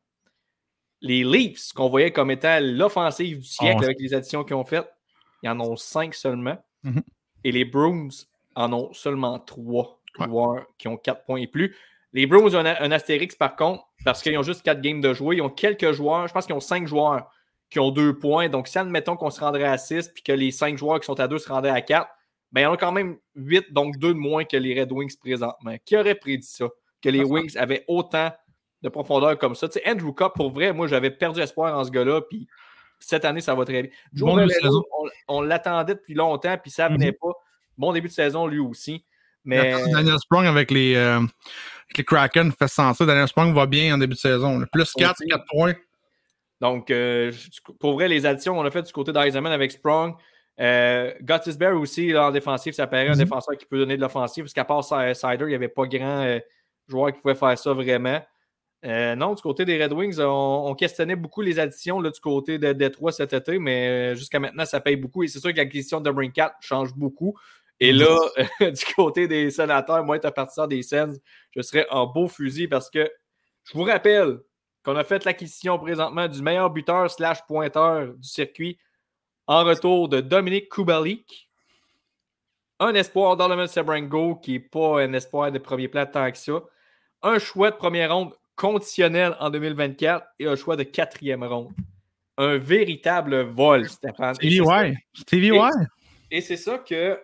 Les Leafs, qu'on voyait comme étant l'offensive du siècle oh. avec les additions qu'ils ont faites, ils en ont cinq seulement. Mm-hmm. Et les Bruins en ont seulement trois ouais. joueurs qui ont quatre points et plus. Les Bruins ont un, un astérix par contre, parce qu'ils ont juste quatre games de jouer. Ils ont quelques joueurs, je pense qu'ils ont cinq joueurs qui ont deux points. Donc, si admettons qu'on se rendrait à six puis que les cinq joueurs qui sont à deux se rendraient à quatre, ben, ils en ont quand même huit, donc deux de moins que les Red Wings présentement. Qui aurait prédit ça? Que les Wings avaient autant de profondeur comme ça. Tu sais, Andrew Copp, pour vrai, moi, j'avais perdu espoir en ce gars-là, puis cette année, ça va très bien. Joe bon Veleno, on, on l'attendait depuis longtemps, puis ça venait mm-hmm. pas. Bon début de saison, lui aussi. Mais... Daniel Sprong avec les, euh, avec les Kraken fait sentir. Daniel Sprong va bien en début de saison. Là. Plus quatre, quatre points. Donc, euh, pour vrai, les additions qu'on a fait du côté d'Eisenman avec Sprong, euh, Gottisbehere aussi, là, en défensif, ça paraît mm-hmm. un défenseur qui peut donner de l'offensive, parce qu'à part Sider, il n'y avait pas grand euh, joueur qui pouvait faire ça vraiment. Euh, non, du côté des Red Wings, on, on questionnait beaucoup les additions là, du côté de Détroit cet été, mais jusqu'à maintenant, ça paye beaucoup. Et c'est sûr que l'acquisition de Brincat change beaucoup. Et là, euh, du côté des Sénateurs, moi, étant partisan des Sens, je serais en beau fusil parce que je vous rappelle qu'on a fait l'acquisition présentement du meilleur buteur slash pointeur du circuit en retour de Dominic Kubalik. Un espoir Donovan Sebrango qui n'est pas un espoir de premier plan tant que ça. Un choix de première ronde conditionnel en deux mille vingt-quatre et un choix de quatrième ronde. Un véritable vol, Stéphane. Stevie Y. Stevie Y. Et c'est ça que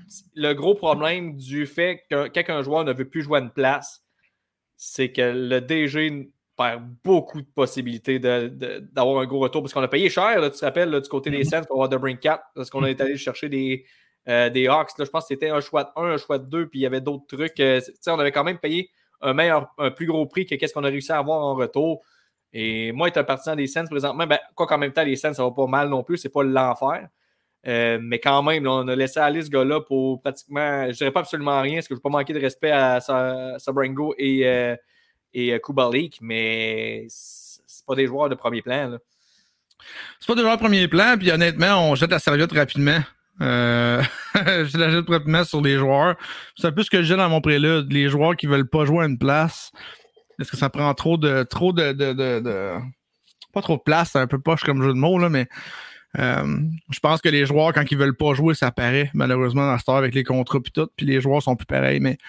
le gros problème du fait que quand un joueur ne veut plus jouer à une place, c'est que le D G perd beaucoup de possibilités de, de, d'avoir un gros retour. Parce qu'on a payé cher, là, tu te rappelles, là, du côté des Sens pour avoir de Brincat, parce qu'on est allé chercher des, euh, des Hawks. Là, je pense que c'était un choix de un, un choix de deux, puis il y avait d'autres trucs. Euh, on avait quand même payé un meilleur, un plus gros prix que qu'est-ce qu'on a réussi à avoir en retour. Et moi, étant partisan des Sens présentement, ben, quoi qu'en même temps, les Sens, ça va pas mal non plus, c'est pas l'enfer. Euh, mais quand même, là, on a laissé aller ce gars-là pour pratiquement, je dirais pas absolument rien, parce que je ne veux pas manquer de respect à Sebrango et, euh, et Kubalik, mais c'est pas des joueurs de premier plan. Là. C'est pas des joueurs de premier plan, puis honnêtement, on jette la serviette rapidement. Euh, je la jette rapidement sur les joueurs. C'est un peu ce que je dis dans mon prélude. Les joueurs qui veulent pas jouer à une place, est-ce que ça prend trop de. trop de, de, de, de... Pas trop de place, c'est un peu poche comme jeu de mots, là, mais. Euh, je pense que les joueurs, quand ils veulent pas jouer, ça paraît malheureusement dans ce temps avec les contrats et tout, puis les joueurs sont plus pareils, mais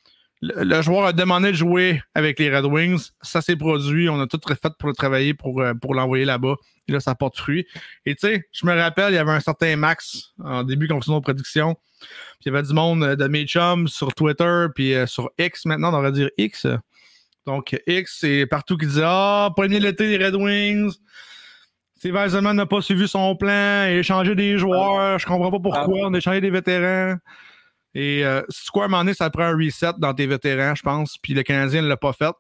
le, le joueur a demandé de jouer avec les Red Wings, ça s'est produit, on a tout fait pour le travailler, pour, pour l'envoyer là-bas, et là ça porte fruit. Et tu sais, je me rappelle, il y avait un certain Max en début quand on faisait nos prédictions, puis il y avait du monde de mes chums sur Twitter, puis euh, sur X maintenant, on devrait dire X. Donc X, c'est partout qui disait « Ah, oh, premier l'été des Red Wings ». Steve Eisenman n'a pas suivi son plan, il a échangé des joueurs, je comprends pas pourquoi, on a échangé des vétérans. Et euh, si quoi, à un moment donné, ça prend un reset dans tes vétérans, je pense, puis le Canadien ne l'a pas fait.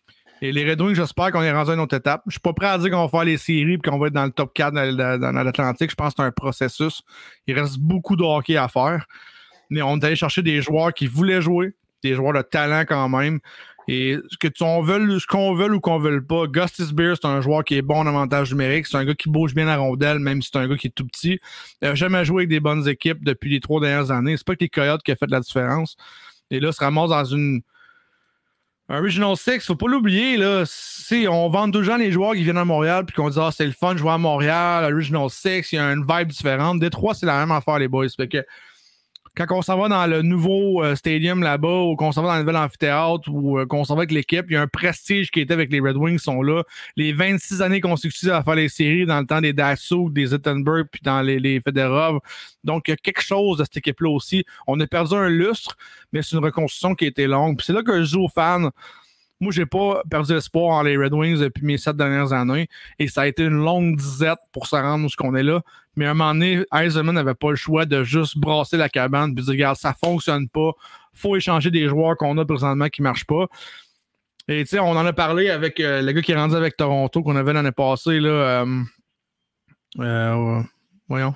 Et les Red Wings, j'espère qu'on est rendu à une autre étape. Je suis pas prêt à dire qu'on va faire les séries et qu'on va être dans le top quatre dans, dans, dans l'Atlantique. Je pense que c'est un processus. Il reste beaucoup de hockey à faire. Mais on est allé chercher des joueurs qui voulaient jouer, des joueurs de talent quand même. Et que tu, on veut, ce qu'on veut ou qu'on veut pas, Gustis Beer, c'est un joueur qui est bon en avantage numérique. C'est un gars qui bouge bien la rondelle, même si c'est un gars qui est tout petit. Il n'a jamais joué avec des bonnes équipes depuis les trois dernières années. C'est pas que les Coyotes qui a fait la différence. Et là, il se ramasse dans une un Regional six, faut pas l'oublier, là. Si on vend deux gens les joueurs qui viennent à Montréal puis qu'on dit ah, c'est le fun de jouer à Montréal, à Regional six, il y a une vibe différente. Détroit, c'est la même affaire, les boys. Fait que quand on s'en va dans le nouveau euh, stadium là-bas, ou qu'on s'en va dans le nouvel amphithéâtre, ou euh, qu'on s'en va avec l'équipe, il y a un prestige qui était avec les Red Wings, qui sont là. Les vingt-six années consécutives à faire les séries dans le temps des Datsuk, des Zettenberg, puis dans les, les Fedorov. Donc, il y a quelque chose de cette équipe-là aussi. On a perdu un lustre, mais c'est une reconstruction qui a été longue. Puis c'est là que je joue aux fans. Moi, j'ai pas perdu l'espoir en les Red Wings depuis mes sept dernières années. Et ça a été une longue disette pour se rendre où ce qu'on est là. Mais à un moment donné, Eisenman n'avait pas le choix de juste brasser la cabane et dire, regarde, ça fonctionne pas. Faut échanger des joueurs qu'on a présentement qui marchent pas. Et tu sais, on en a parlé avec euh, le gars qui est rendu avec Toronto, qu'on avait l'année passée, là. Euh, euh, voyons.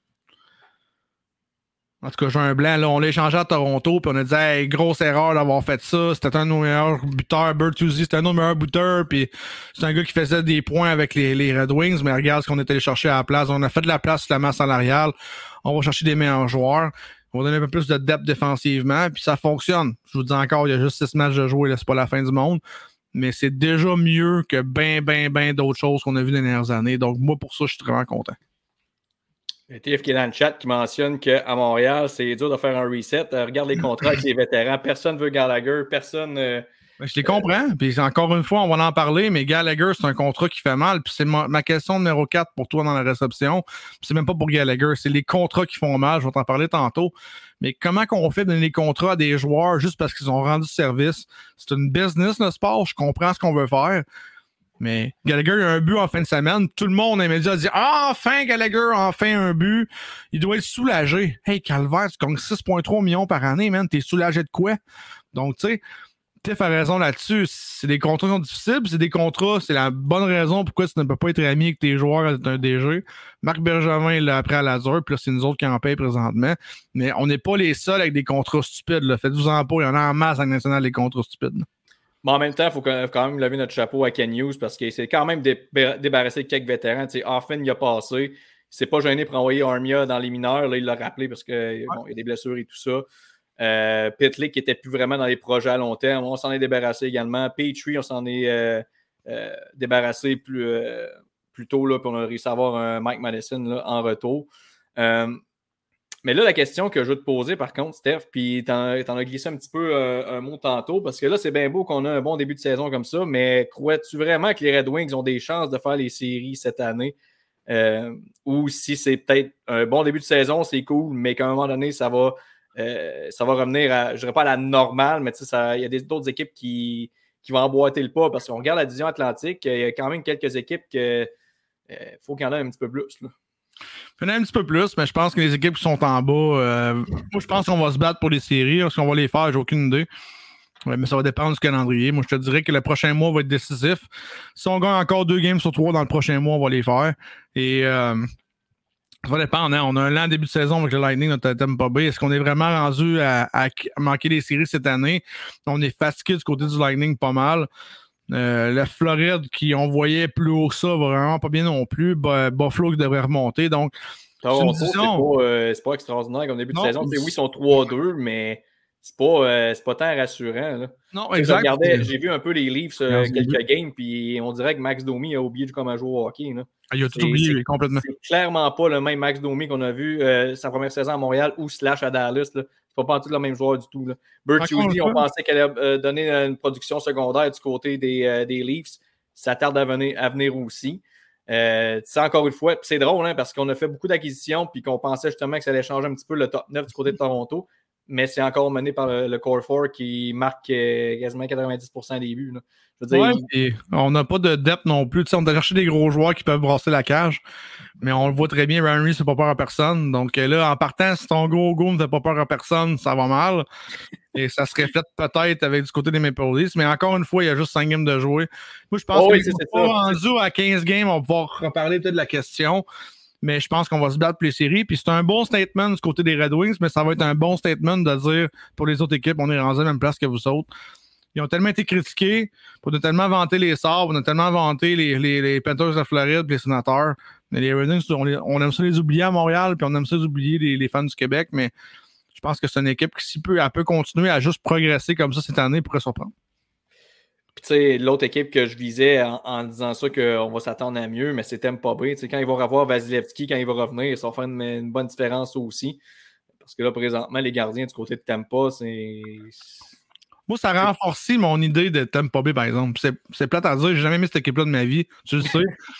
En tout cas, j'ai un blanc. Là, on l'a échangé à Toronto, puis on a dit hey, grosse erreur d'avoir fait ça. C'était un de nos meilleurs buteurs. Bertuzzi, c'était un de nos meilleurs buteurs. Puis c'est un gars qui faisait des points avec les, les Red Wings, mais regarde ce qu'on est allé chercher à la place. On a fait de la place sur la masse salariale. On va chercher des meilleurs joueurs. On va donner un peu plus de depth défensivement, puis ça fonctionne. Je vous dis encore, il y a juste six matchs de jouer, là, c'est pas la fin du monde. Mais c'est déjà mieux que ben, ben, ben d'autres choses qu'on a vues les dernières années. Donc, moi, pour ça, je suis vraiment content. T F qui est dans le chat qui mentionne qu'à Montréal, c'est dur de faire un reset. Euh, regarde les contrats avec les vétérans. Personne veut Gallagher. Personne. Euh, ben, je les comprends. Euh... Puis encore une fois, on va en parler, mais Gallagher, c'est un contrat qui fait mal. Puis c'est ma, ma question numéro quatre pour toi dans la réception. Puis c'est même pas pour Gallagher. C'est les contrats qui font mal. Je vais t'en parler tantôt. Mais comment qu'on fait de donner les contrats à des joueurs juste parce qu'ils ont rendu service? C'est une business, le sport. Je comprends ce qu'on veut faire. Mais Gallagher a un but en fin de semaine. Tout le monde immédiatement dit ah, enfin Gallagher, enfin un but. Il doit être soulagé. Hey, Calvaire, tu gagnes six virgule trois millions par année, man. T'es soulagé de quoi? Donc, tu sais, Tiff a raison là-dessus. C'est des contrats qui sont difficiles. C'est des contrats, c'est la bonne raison pourquoi tu ne peux pas être ami avec tes joueurs à un D G. Marc Bergevin l'a appris à Lazare, puis là, c'est nous autres qui en payent présentement. Mais on n'est pas les seuls avec des contrats stupides. Là. Faites-vous en pas, il y en a en masse à la nationale des contrats stupides. Là. Mais en même temps, il faut quand même lever notre chapeau à Ken Hughes parce qu'il s'est quand même dé- débarrassé de quelques vétérans. Tu sais, Hoffman, il a passé. Il s'est pas gêné pour envoyer Armia dans les mineurs. Là, il l'a rappelé parce qu'il ouais. bon, y a des blessures et tout ça. Euh, Pitlick qui n'était plus vraiment dans les projets à long terme. On s'en est débarrassé également. Petrie, on s'en est euh, euh, débarrassé plus, euh, plus tôt. Là, puis on a réussi à avoir un Mike Madison là, en retour. Euh, Mais là, la question que je veux te poser, par contre, Steph, puis t'en, t'en as glissé un petit peu euh, un mot tantôt, parce que là, c'est bien beau qu'on a un bon début de saison comme ça, mais crois-tu vraiment que les Red Wings ont des chances de faire les séries cette année? Euh, ou si c'est peut-être un bon début de saison, c'est cool, mais qu'à un moment donné, ça va, euh, ça va revenir à, je dirais pas à la normale, mais tu sais, il y a des, d'autres équipes qui, qui vont emboîter le pas, parce qu'on regarde la division Atlantique, il y a quand même quelques équipes que euh, faut qu'il y en ait un petit peu plus, là. Il y en a un petit peu plus, mais je pense que les équipes qui sont en bas, euh, moi je pense qu'on va se battre pour les séries. Est-ce qu'on va les faire? J'ai aucune idée. Ouais, mais ça va dépendre du calendrier. Moi, je te dirais que le prochain mois va être décisif. Si on gagne encore deux games sur trois dans le prochain mois, on va les faire. Et euh, ça va dépendre. Hein? On a un lent début de saison avec le Lightning, notre Tampa Bay. Est-ce qu'on est vraiment rendu à, à manquer les séries cette année? On est fatigué du côté du Lightning pas mal. Euh, la Floride, qui on voyait plus haut que ça, va vraiment pas bien non plus. Bah, Buffalo qui devrait remonter. Donc, Toronto, c'est, c'est, pas, euh, c'est pas extraordinaire comme début de non, saison. Oui, ils sont trois deux, mais c'est pas, euh, c'est pas tant rassurant. Là. Non, exact. J'ai vu un peu les Leafs euh, quelques games, puis on dirait que Max Domi a oublié comment jouer au hockey. Là. Ah, il a tout c'est, oublié, c'est, complètement. C'est clairement pas le même Max Domi qu'on a vu euh, sa première saison à Montréal ou slash à Dallas. Là. C'est pas pas tout le même joueur du tout. Bertuzzi, on pensait qu'elle allait euh, donner une production secondaire du côté des, euh, des Leafs. Ça tarde à venir, à venir aussi. Euh, tu sais, encore une fois, c'est drôle hein, parce qu'on a fait beaucoup d'acquisitions puis qu'on pensait justement que ça allait changer un petit peu le top neuf du côté de Toronto. Mais c'est encore mené par le, le Core quatre qui marque euh, quasiment quatre-vingt-dix pour cent des buts. Là. Je veux dire, ouais, il... on n'a pas de depth non plus. T'sais, on a cherché des gros joueurs qui peuvent brasser la cage. Mais on le voit très bien, Ryan Reeves ne fait pas peur à personne. Donc là, en partant, si ton gros go ne fait pas peur à personne, ça va mal. Et ça se reflète peut-être avec du côté des Maple Leafs. Mais encore une fois, il y a juste cinq games de jouer. Moi, je pense oh, que oui, c'est pas rendu à quinze games, on va pouvoir reparler peut-être de la question. Mais je pense qu'on va se battre pour les séries. Puis c'est un bon statement du côté des Red Wings, mais ça va être un bon statement de dire pour les autres équipes, on est rendu à la même place que vous autres. Ils ont tellement été critiqués, on a tellement vanté les Sabres, on a tellement vanté les, les, les Panthers de Floride et les Sénateurs. Mais les Red Wings, on, les, on aime ça les oublier à Montréal, puis on aime ça les oublier les, les fans du Québec, mais je pense que c'est une équipe qui, si peut, elle peut continuer à juste progresser comme ça cette année, pourrait surprendre. Puis, tu sais, l'autre équipe que je visais en, en disant ça, qu'on va s'attendre à mieux, mais c'est Tampa Bay. Tu sais, quand ils vont revoir Vasilevski, quand il va revenir, ça va faire une, une bonne différence aussi. Parce que là, présentement, les gardiens du côté de Tampa, c'est. Moi, ça a renforcé mon idée de Tampa Bay, par exemple. C'est, c'est plate à dire, j'ai jamais mis cette équipe-là de ma vie, tu le sais.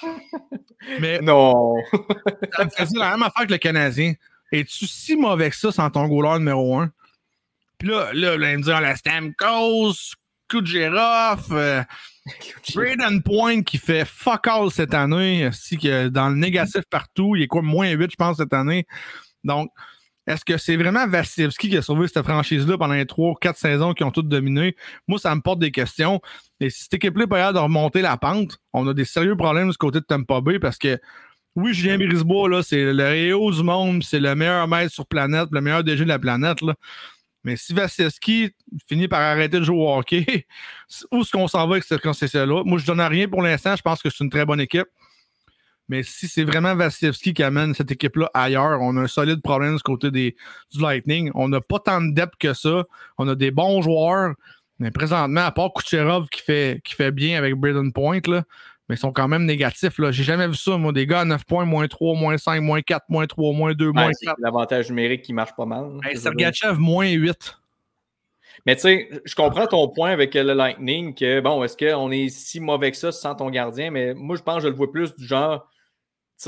Mais. Non! Ça me faisait la même affaire que le Canadien. Es-tu si mauvais que ça sans ton goaler numéro un? Puis là, là, là, il me dit, la Stamkos, Kucherov, euh, Braden Point qui fait fuck all cette année, si que dans le négatif partout, il est quoi, moins huit, je pense, cette année. Donc, est-ce que c'est vraiment Vasilevski qui a sauvé cette franchise-là pendant les trois ou quatre saisons qui ont toutes dominé? Moi, ça me porte des questions. Et si cette équipe-là est pas capable de remonter la pente, on a des sérieux problèmes du côté de Tampa Bay parce que oui, Julien Brisebois, là, c'est le héros du monde, c'est le meilleur maître sur planète, le meilleur D G de la planète, là. Mais si Vasilevski finit par arrêter de jouer au hockey, où est-ce qu'on s'en va avec cette concession-là? Moi, je ne donne rien pour l'instant. Je pense que c'est une très bonne équipe. Mais si c'est vraiment Vasilevski qui amène cette équipe-là ailleurs, on a un solide problème du côté des, du Lightning. On n'a pas tant de depth que ça. On a des bons joueurs. Mais présentement, à part Kucherov qui fait, qui fait bien avec Braden Point, là, mais ils sont quand même négatifs. Là. J'ai jamais vu ça, moi. Des gars à neuf points, moins trois, moins cinq, moins quatre, moins trois, moins deux, moins quatre. C'est l'avantage numérique qui marche pas mal. Hey, Sergachev, moins huit. Mais tu sais, je comprends ton point avec le Lightning, que bon, est-ce qu'on est si mauvais que ça sans ton gardien? Mais moi, je pense que je le vois plus du genre, tu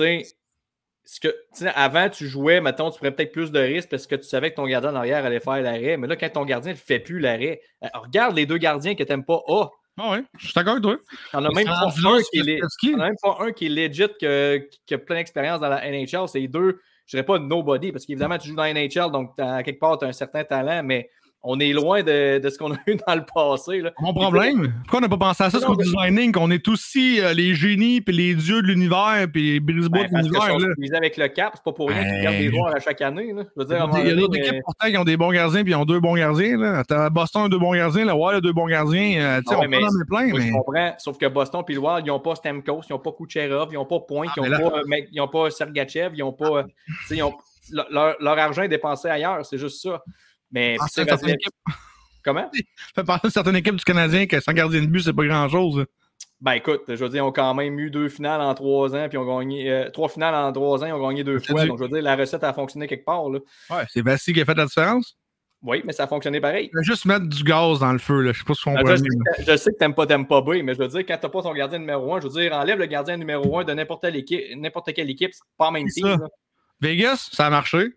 sais, avant, tu jouais, mettons, tu prenais peut-être plus de risques parce que tu savais que ton gardien en arrière allait faire l'arrêt. Mais là, quand ton gardien ne fait plus l'arrêt, regarde les deux gardiens que tu n'aimes pas. Ah! Ah oui, je suis d'accord avec toi. Il n'y en a même pas un qui est, même pas un qui est legit, que, qui a plein d'expérience dans la N H L. C'est les deux, je ne dirais pas nobody, parce qu'évidemment, tu joues dans la N H L, donc à quelque part, tu as un certain talent, mais on est loin de, de ce qu'on a eu dans le passé. Là. Mon problème, pourquoi on n'a pas pensé à ça sur le designing, qu'on est aussi euh, les génies, puis les dieux de l'univers, puis les brisebois ben, de l'univers. Ils sont avec le cap, c'est pas pour rien ben... qu'ils gardent des joueurs à chaque année. Là. Je veux dire, il y a d'autres équipes pourtant qui ont des bons gardiens, puis ils ont deux bons gardiens. Là. T'as Boston, deux bons gardiens, le Wild, deux bons gardiens. Euh, non, on mais, pas dans les pleins, mais... Je comprends, sauf que Boston et le Wild, ils n'ont pas Stamkos, ils n'ont pas Kucherov, ils n'ont pas Point, ah, ils n'ont pas, euh, pas Sergachev, ils n'ont pas... Ah. Ils ont, leur, leur argent est dépensé ailleurs, c'est juste ça. Mais ah, c'est Comment? Ça fait partie de certaines équipes du Canadien que sans gardien de but, c'est pas grand-chose. Ben écoute, je veux dire, ils ont quand même eu deux finales en trois ans, puis ils ont gagné euh, trois finales en trois ans, ils ont gagné deux fois. Du... Donc je veux dire, la recette a fonctionné quelque part. Là. Ouais, c'est Vassi qui a fait la différence. Oui, mais ça a fonctionné pareil. Il faut juste mettre du gaz dans le feu, là. Je sais pas si on peut. Je, je sais que t'aimes pas Tampa Bay, mais je veux dire, quand t'as pas ton gardien numéro un, je veux dire, enlève le gardien numéro un de n'importe quelle équipe, n'importe quelle équipe, c'est pas même team. Là. Vegas, ça a marché.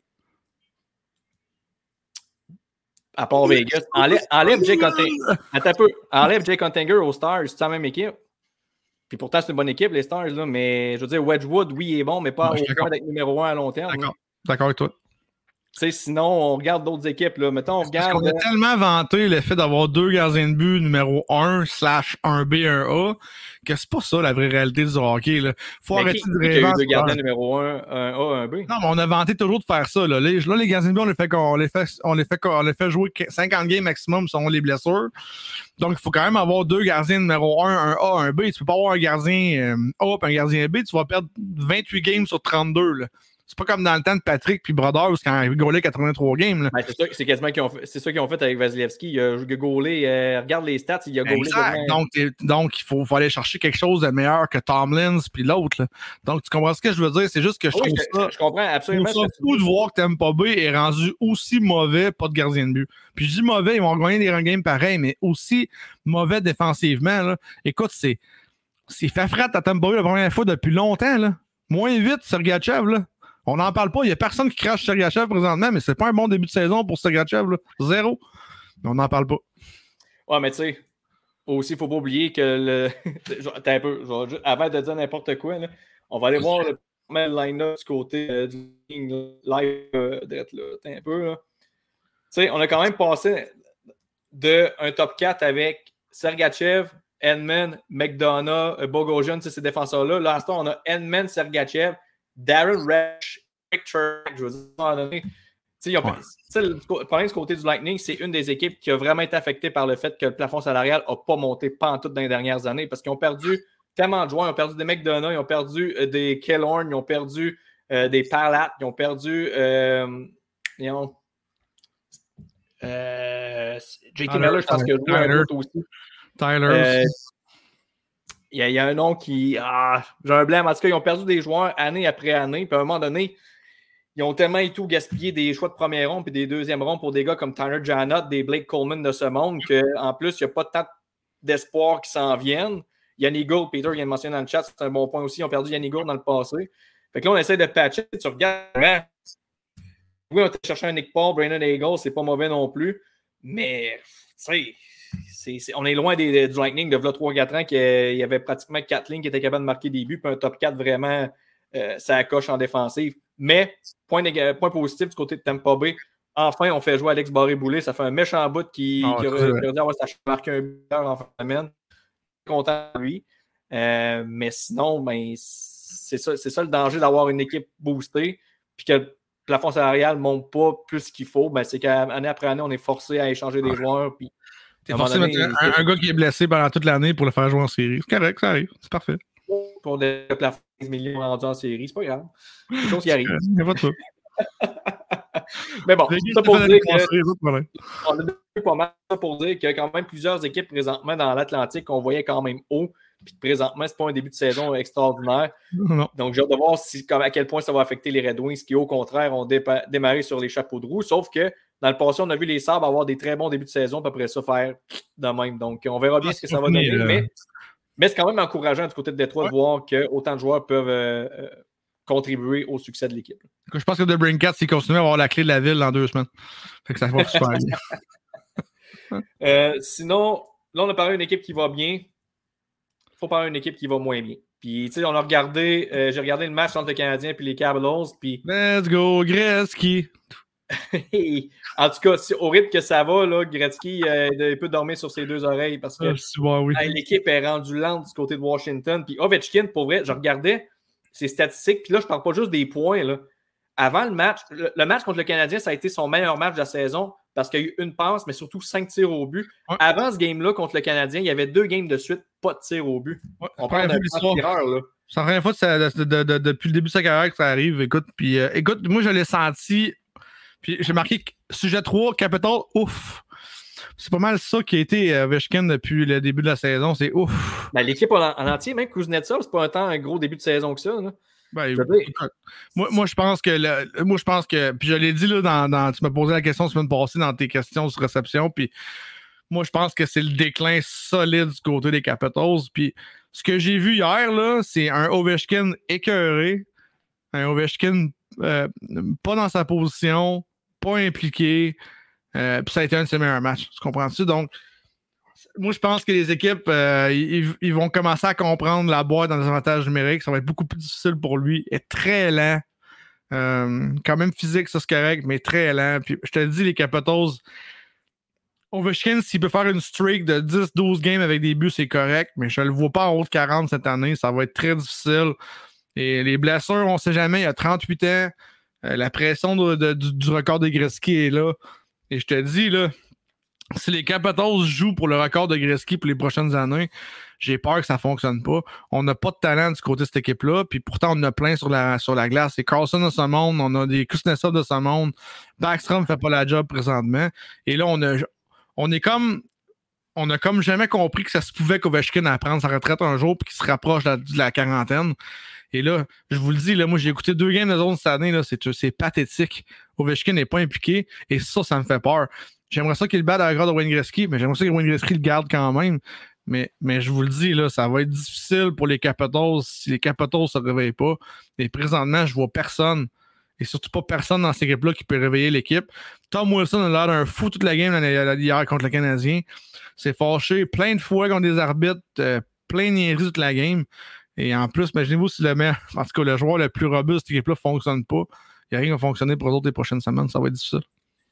À part Vegas. Enlève, enlève Jake Huntinger. Attends un peu. Enlève Jake Huntinger aux Stars, c'est la même équipe. Puis pourtant, c'est une bonne équipe, les Stars, là. Mais je veux dire, Wedgwood, oui, il est bon, mais pas ouais, au point d'être numéro un à long terme. D'accord. D'accord avec toi. Tu sais, sinon, on regarde d'autres équipes. Là. Mettons, on regarde. Parce qu'on a tellement vanté le fait d'avoir deux gardiens de but numéro un slash un B, un A, que c'est pas ça la vraie réalité du hockey. Là. Faut mais arrêter qui, de rêver. Il y a eu deux gardiens numéro un, un A, un B. Non, mais on a vanté toujours de faire ça. Là, les, là, les gardiens de but, on les fait, on les fait, on les fait, on les fait jouer cinquante games maximum selon les blessures. Donc, il faut quand même avoir deux gardiens numéro un, un A, un B. Tu peux pas avoir un gardien euh, A et un gardien B. Tu vas perdre vingt-huit games sur trente-deux. Là. C'est pas comme dans le temps de Patrick puis Brodeur, quand il a gaulé quatre-vingt-trois games. Là. Ben, c'est, ça, c'est quasiment qu'ils ont fait, c'est ça qu'ils ont fait avec Vasilevski. Il a gaulé, euh, regarde les stats, il a gaulé. Donc, donc, il faut, faut aller chercher quelque chose de meilleur que Tomlins puis l'autre. Là. Donc, tu comprends ce que je veux dire? C'est juste que je oui, trouve je, ça. Je comprends absolument. Je trouve ça fou de voir que Tampa Bay est rendu aussi mauvais, pas de gardien de but. Puis je dis mauvais, ils vont gagner des games pareils, mais aussi mauvais défensivement. Là. Écoute, c'est, c'est fait frat à Tampa Bay la première fois depuis longtemps. Là. moins huit, Sergachev, là. On n'en parle pas. Il n'y a personne qui crache Sergachev présentement, mais c'est pas un bon début de saison pour Sergachev. Là. Zéro. On n'en parle pas. Ouais, mais tu sais, aussi, il ne faut pas oublier que le. T'as un peu. Juste, avant de dire n'importe quoi, là, on va aller voir le line-up du côté euh, du live euh, d'être là. T'as un peu. Tu sais, on a quand même passé d'un top quatre avec Sergachev, Edman, McDonough, Bogosian, ces défenseurs-là. Là, à ce temps, on a Edman, Sergachev, Darren Resch, Rick Church, je veux dire, à un moment donné, Ils ont, ouais. Le problème du côté du Lightning, c'est une des équipes qui a vraiment été affectée par le fait que le plafond salarial n'a pas monté pantoute dans les dernières années parce qu'ils ont perdu tellement de joueurs. Ils ont perdu des McDonough, ils ont perdu euh, des Killorn, ils ont perdu euh, des Palat, ils ont perdu euh, ils ont, euh, J T Miller, je pense que joue un autre aussi. Tyler. Il euh, y, y a un nom qui... Ah, j'ai un blême. En tout cas, ils ont perdu des joueurs année après année. Puis à un moment donné, ils ont tellement et tout gaspillé des choix de première ronde et des deuxième ronde pour des gars comme Tyler Janot, des Blake Coleman de ce monde, qu'en plus, il n'y a pas tant d'espoir qui s'en viennent. Yanni Gould, Peter vient de mentionner dans le chat, c'est un bon point aussi. Ils ont perdu Yanni Gould dans le passé. Fait que là, on essaie de patcher. Tu regardes, oui, on a cherché un Nick Paul, Brandon Eagles, c'est pas mauvais non plus. Mais, tu sais, on est loin des, du Lightning de trois quatre ans qu'il y avait pratiquement quatre lignes qui étaient capables de marquer des buts, puis un top quatre vraiment, euh, ça coche en défensive. Mais, point, négatif, point positif du côté de Tampa Bay, enfin, on fait jouer Alex Barré-Boulet. Ça fait un méchant bout qui, oh, qui aurait dit ah ouais, ça a marqué un but en fin de semaine. Content de lui. Euh, mais sinon, ben, c'est ça, c'est ça le danger d'avoir une équipe boostée, puis que le plafond salarial ne monte pas plus qu'il faut. Ben, c'est qu'année après année, on est forcé à échanger des ouais. joueurs. Puis, T'es forcé donné, de mettre un, un gars qui est blessé pendant toute l'année pour le faire jouer en série. C'est correct, ça arrive. C'est parfait. Pour le plafond de quinze millions rendus en série, c'est pas grave. C'est des choses qui arrivent. Il n'y a pas de ça. Mais bon, ça pour dire que, on a vu pas mal pour dire qu'il y a quand même plusieurs équipes présentement dans l'Atlantique qu'on voyait quand même haut. Puis présentement, c'est pas un début de saison extraordinaire. Non. Donc, j'ai hâte de voir si, comme, à quel point ça va affecter les Red Wings qui, au contraire, ont dépa- démarré sur les chapeaux de roue. Sauf que dans le passé, on a vu les Sabres avoir des très bons débuts de saison, puis après ça, faire de même. Donc, on verra bien ah, ce que ça va donner. Euh... Mais, mais c'est quand même encourageant du côté de Détroit ouais. de voir qu'autant de joueurs peuvent euh, euh, contribuer au succès de l'équipe. Je pense que The Brinkat, s'il continue à avoir la clé de la ville dans deux semaines. Fait que ça va super bien. euh, sinon, là, on a parlé d'une équipe qui va bien. Il faut parler d'une équipe qui va moins bien. Puis, tu sais, on a regardé, euh, j'ai regardé le match entre le Canadien et les Capitals. Puis... Let's go, Gretzky! En tout cas, si, au rythme que ça va, là, Gretzky euh, il peut dormir sur ses deux oreilles parce que ah, bon, oui. euh, l'équipe est rendue lente du côté de Washington. Puis Ovechkin, pour vrai, je regardais ses statistiques. Puis là, je ne parle pas juste des points. Là. Avant le match, le, le match contre le Canadien, ça a été son meilleur match de la saison parce qu'il y a eu une passe, mais surtout cinq tirs au but. Ouais. Avant ce game-là, contre le Canadien, il y avait deux games de suite, pas de tir au but. Ouais, on parle d'un tireur, là. C'est la première fois de, de, de, de, depuis le début de sa carrière que ça arrive. Écoute, puis, euh, écoute, moi, je l'ai senti. Puis j'ai marqué sujet trois, Capital, ouf. C'est pas mal ça qui a été Ovechkin euh, depuis le début de la saison. C'est ouf. Ben, l'équipe en, en entier, même Kuznetsov, c'est pas un temps un gros début de saison que ça. Là. Ben, moi, moi, je pense que le, moi, je pense que. Puis je l'ai dit là, dans, dans. Tu m'as posé la question la semaine passée dans tes questions sur réception. Puis moi, je pense que c'est le déclin solide du côté des Capitals. Puis ce que j'ai vu hier, là, c'est un Ovechkin écœuré. Un Ovechkin euh, pas dans sa position, pas impliqué. Euh, puis ça a été un de ses meilleurs matchs. Tu comprends-tu? Donc, moi, je pense que les équipes, euh, ils, ils vont commencer à comprendre la boîte dans les avantages numériques. Ça va être beaucoup plus difficile pour lui. Il est très lent. Euh, quand même physique, ça c'est correct, mais très lent. Puis je te dis, les Capitals, Ovechkin, s'il peut faire une streak de dix douze games avec des buts, c'est correct. Mais je ne le vois pas en haut de quarante cette année. Ça va être très difficile. Et les blessures, on ne sait jamais. Il a trente-huit ans. Euh, la pression de, de, du, du record de Gretzky est là. Et je te dis, là, si les Capitals jouent pour le record de Gretzky pour les prochaines années, j'ai peur que ça ne fonctionne pas. On n'a pas de talent du côté de cette équipe-là, puis pourtant, on en a plein sur la, sur la glace. C'est Carlson de ce monde, on a des Kuznetsov de ce monde. Backstrom ne fait pas la job présentement. Et là, on, a, on est comme... On a comme jamais compris que ça se pouvait qu'Ovechkin à prendre sa retraite un jour puis qu'il se rapproche de la, de la quarantaine. Et là, je vous le dis, là, moi, j'ai écouté deux games de zone cette année, là, c'est, c'est pathétique. Ovechkin n'est pas impliqué et ça, ça me fait peur. J'aimerais ça qu'il le batte à la grade de Wayne Gretzky, mais j'aimerais ça que Wayne Gretzky le garde quand même. Mais, mais je vous le dis, là, ça va être difficile pour les Capitals si les Capitals ne se réveillent pas. Et présentement, je vois personne, et surtout pas personne dans cette équipe-là qui peut réveiller l'équipe. Tom Wilson a l'air d'un fou toute la game hier contre le Canadien. C'est fâché plein de fois contre des arbitres, euh, plein de niaiseries toute la game. Et en plus, imaginez-vous si le meilleur, en tout cas, le joueur le plus robuste de cette équipe-là ne fonctionne pas. Il n'y a rien qui va fonctionner pour les autres les prochaines semaines. Ça va être difficile.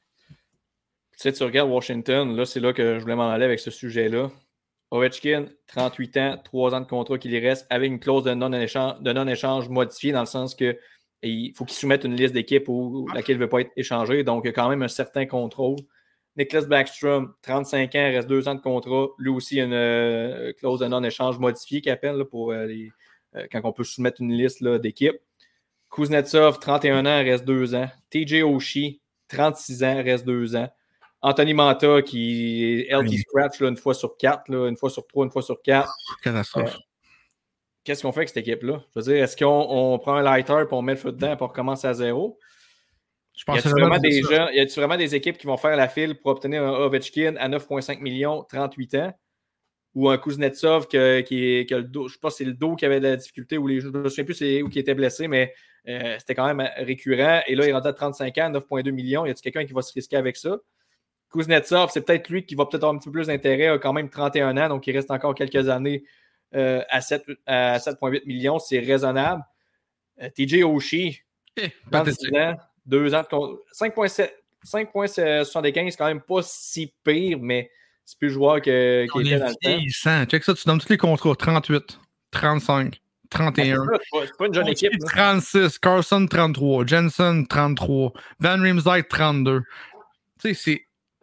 Tu sais, tu regardes Washington, là, c'est là que je voulais m'en aller avec ce sujet-là. Ovechkin, trente-huit ans, trois ans de contrat qui lui reste, avec une clause de non-échange, de non-échange modifiée, dans le sens que Et il faut qu'il soumette une liste d'équipes où laquelle il ne veut pas être échangé. Donc, il y a quand même un certain contrôle. Nicklas Backstrom, trente-cinq ans, reste deux ans de contrat. Lui aussi, il y a une euh, clause de non-échange modifiée qu'il appelle là, pour euh, les, euh, quand on peut soumettre une liste là, d'équipes. Kuznetsov, trente et un ans, reste deux ans. T J Oshie, trente-six ans, reste deux ans. Anthony Manta, qui est L T oui. Scratch là, une fois sur quatre, là, une fois sur trois, une fois sur quatre. Catastrophe. Euh, qu'est-ce qu'on fait avec cette équipe-là? Je veux dire, est-ce qu'on on prend un lighter et on met le feu dedans pour recommencer à zéro? Je pense y a-t-il vraiment, des gens, y a-t-il vraiment des équipes qui vont faire la file pour obtenir un Ovechkin à neuf virgule cinq millions, trente-huit ans? Ou un Kuznetsov que, qui, qui a le dos, je ne sais pas si c'est le dos qui avait de la difficulté ou les, je ne me souviens plus c'est où qui était blessé, mais euh, c'était quand même récurrent. Et là, il est rentré à trente-cinq ans, neuf virgule deux millions. Y a-t-il quelqu'un qui va se risquer avec ça? Kuznetsov, c'est peut-être lui qui va peut-être avoir un petit peu plus d'intérêt, a quand même trente et un ans, donc il reste encore quelques années euh, à sept virgule huit millions, c'est raisonnable. Euh, T J Oshie, trente-six ans, deux ans de cinq virgule soixante-quinze, c'est quand même pas si pire, mais c'est plus le joueur que, qui On était est dans le temps. Check ça, tu donnes tous les contrats, trente-huit, trente-cinq, trente et un. Ah, c'est, pas, c'est pas une jeune équipe. Là. trente-six, Carlson trente-trois, Jensen trente-trois, Van Riemsdyk trente-deux. Tu sais, c'est.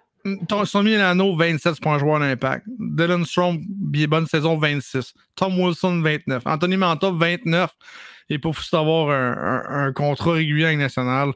Son Milano, vingt-sept, c'est pas un joueur d'impact. Dylan Strome, bonne saison, vingt-six. Tom Wilson, vingt-neuf. Anthony Manta, vingt-neuf. Il est pas fou d'avoir un, un, un contrat régulier avec National.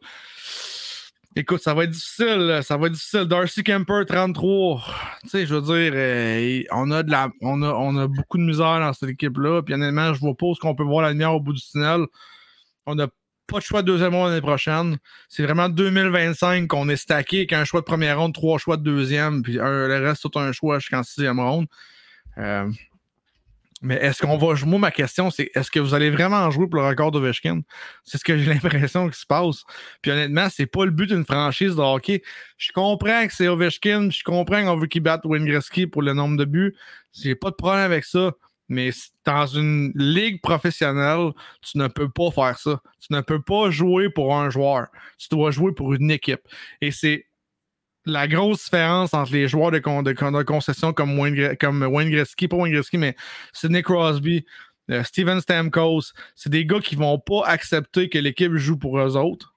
Écoute, ça va être difficile. Ça va être difficile. Darcy Kemper, trente-trois. Tu sais, je veux dire, euh, on, a de la, on, a, on a beaucoup de misère dans cette équipe-là. Puis honnêtement, je vois pas ce qu'on peut voir la lumière au bout du tunnel. On n'a pas de choix de deuxième ronde l'année prochaine. C'est vraiment deux mille vingt-cinq qu'on est stacké avec un choix de première ronde, trois choix de deuxième, puis un, le reste, tout un choix jusqu'en sixième ronde. Euh, mais est-ce qu'on va jouer? Moi, ma question, c'est est-ce que vous allez vraiment jouer pour le record d'Ovechkin? C'est ce que j'ai l'impression qui se passe. Puis honnêtement, c'est pas le but d'une franchise de hockey. Je comprends que c'est Ovechkin, je comprends qu'on veut qu'il batte Wayne Gretzky pour le nombre de buts. J'ai pas de problème avec ça. Mais dans une ligue professionnelle, tu ne peux pas faire ça. Tu ne peux pas jouer pour un joueur. Tu dois jouer pour une équipe. Et c'est la grosse différence entre les joueurs de, con, de, de concession comme Wayne, comme Wayne Gretzky, pas Wayne Gretzky, mais Sidney Crosby, euh, Steven Stamkos. C'est des gars qui ne vont pas accepter que l'équipe joue pour eux autres,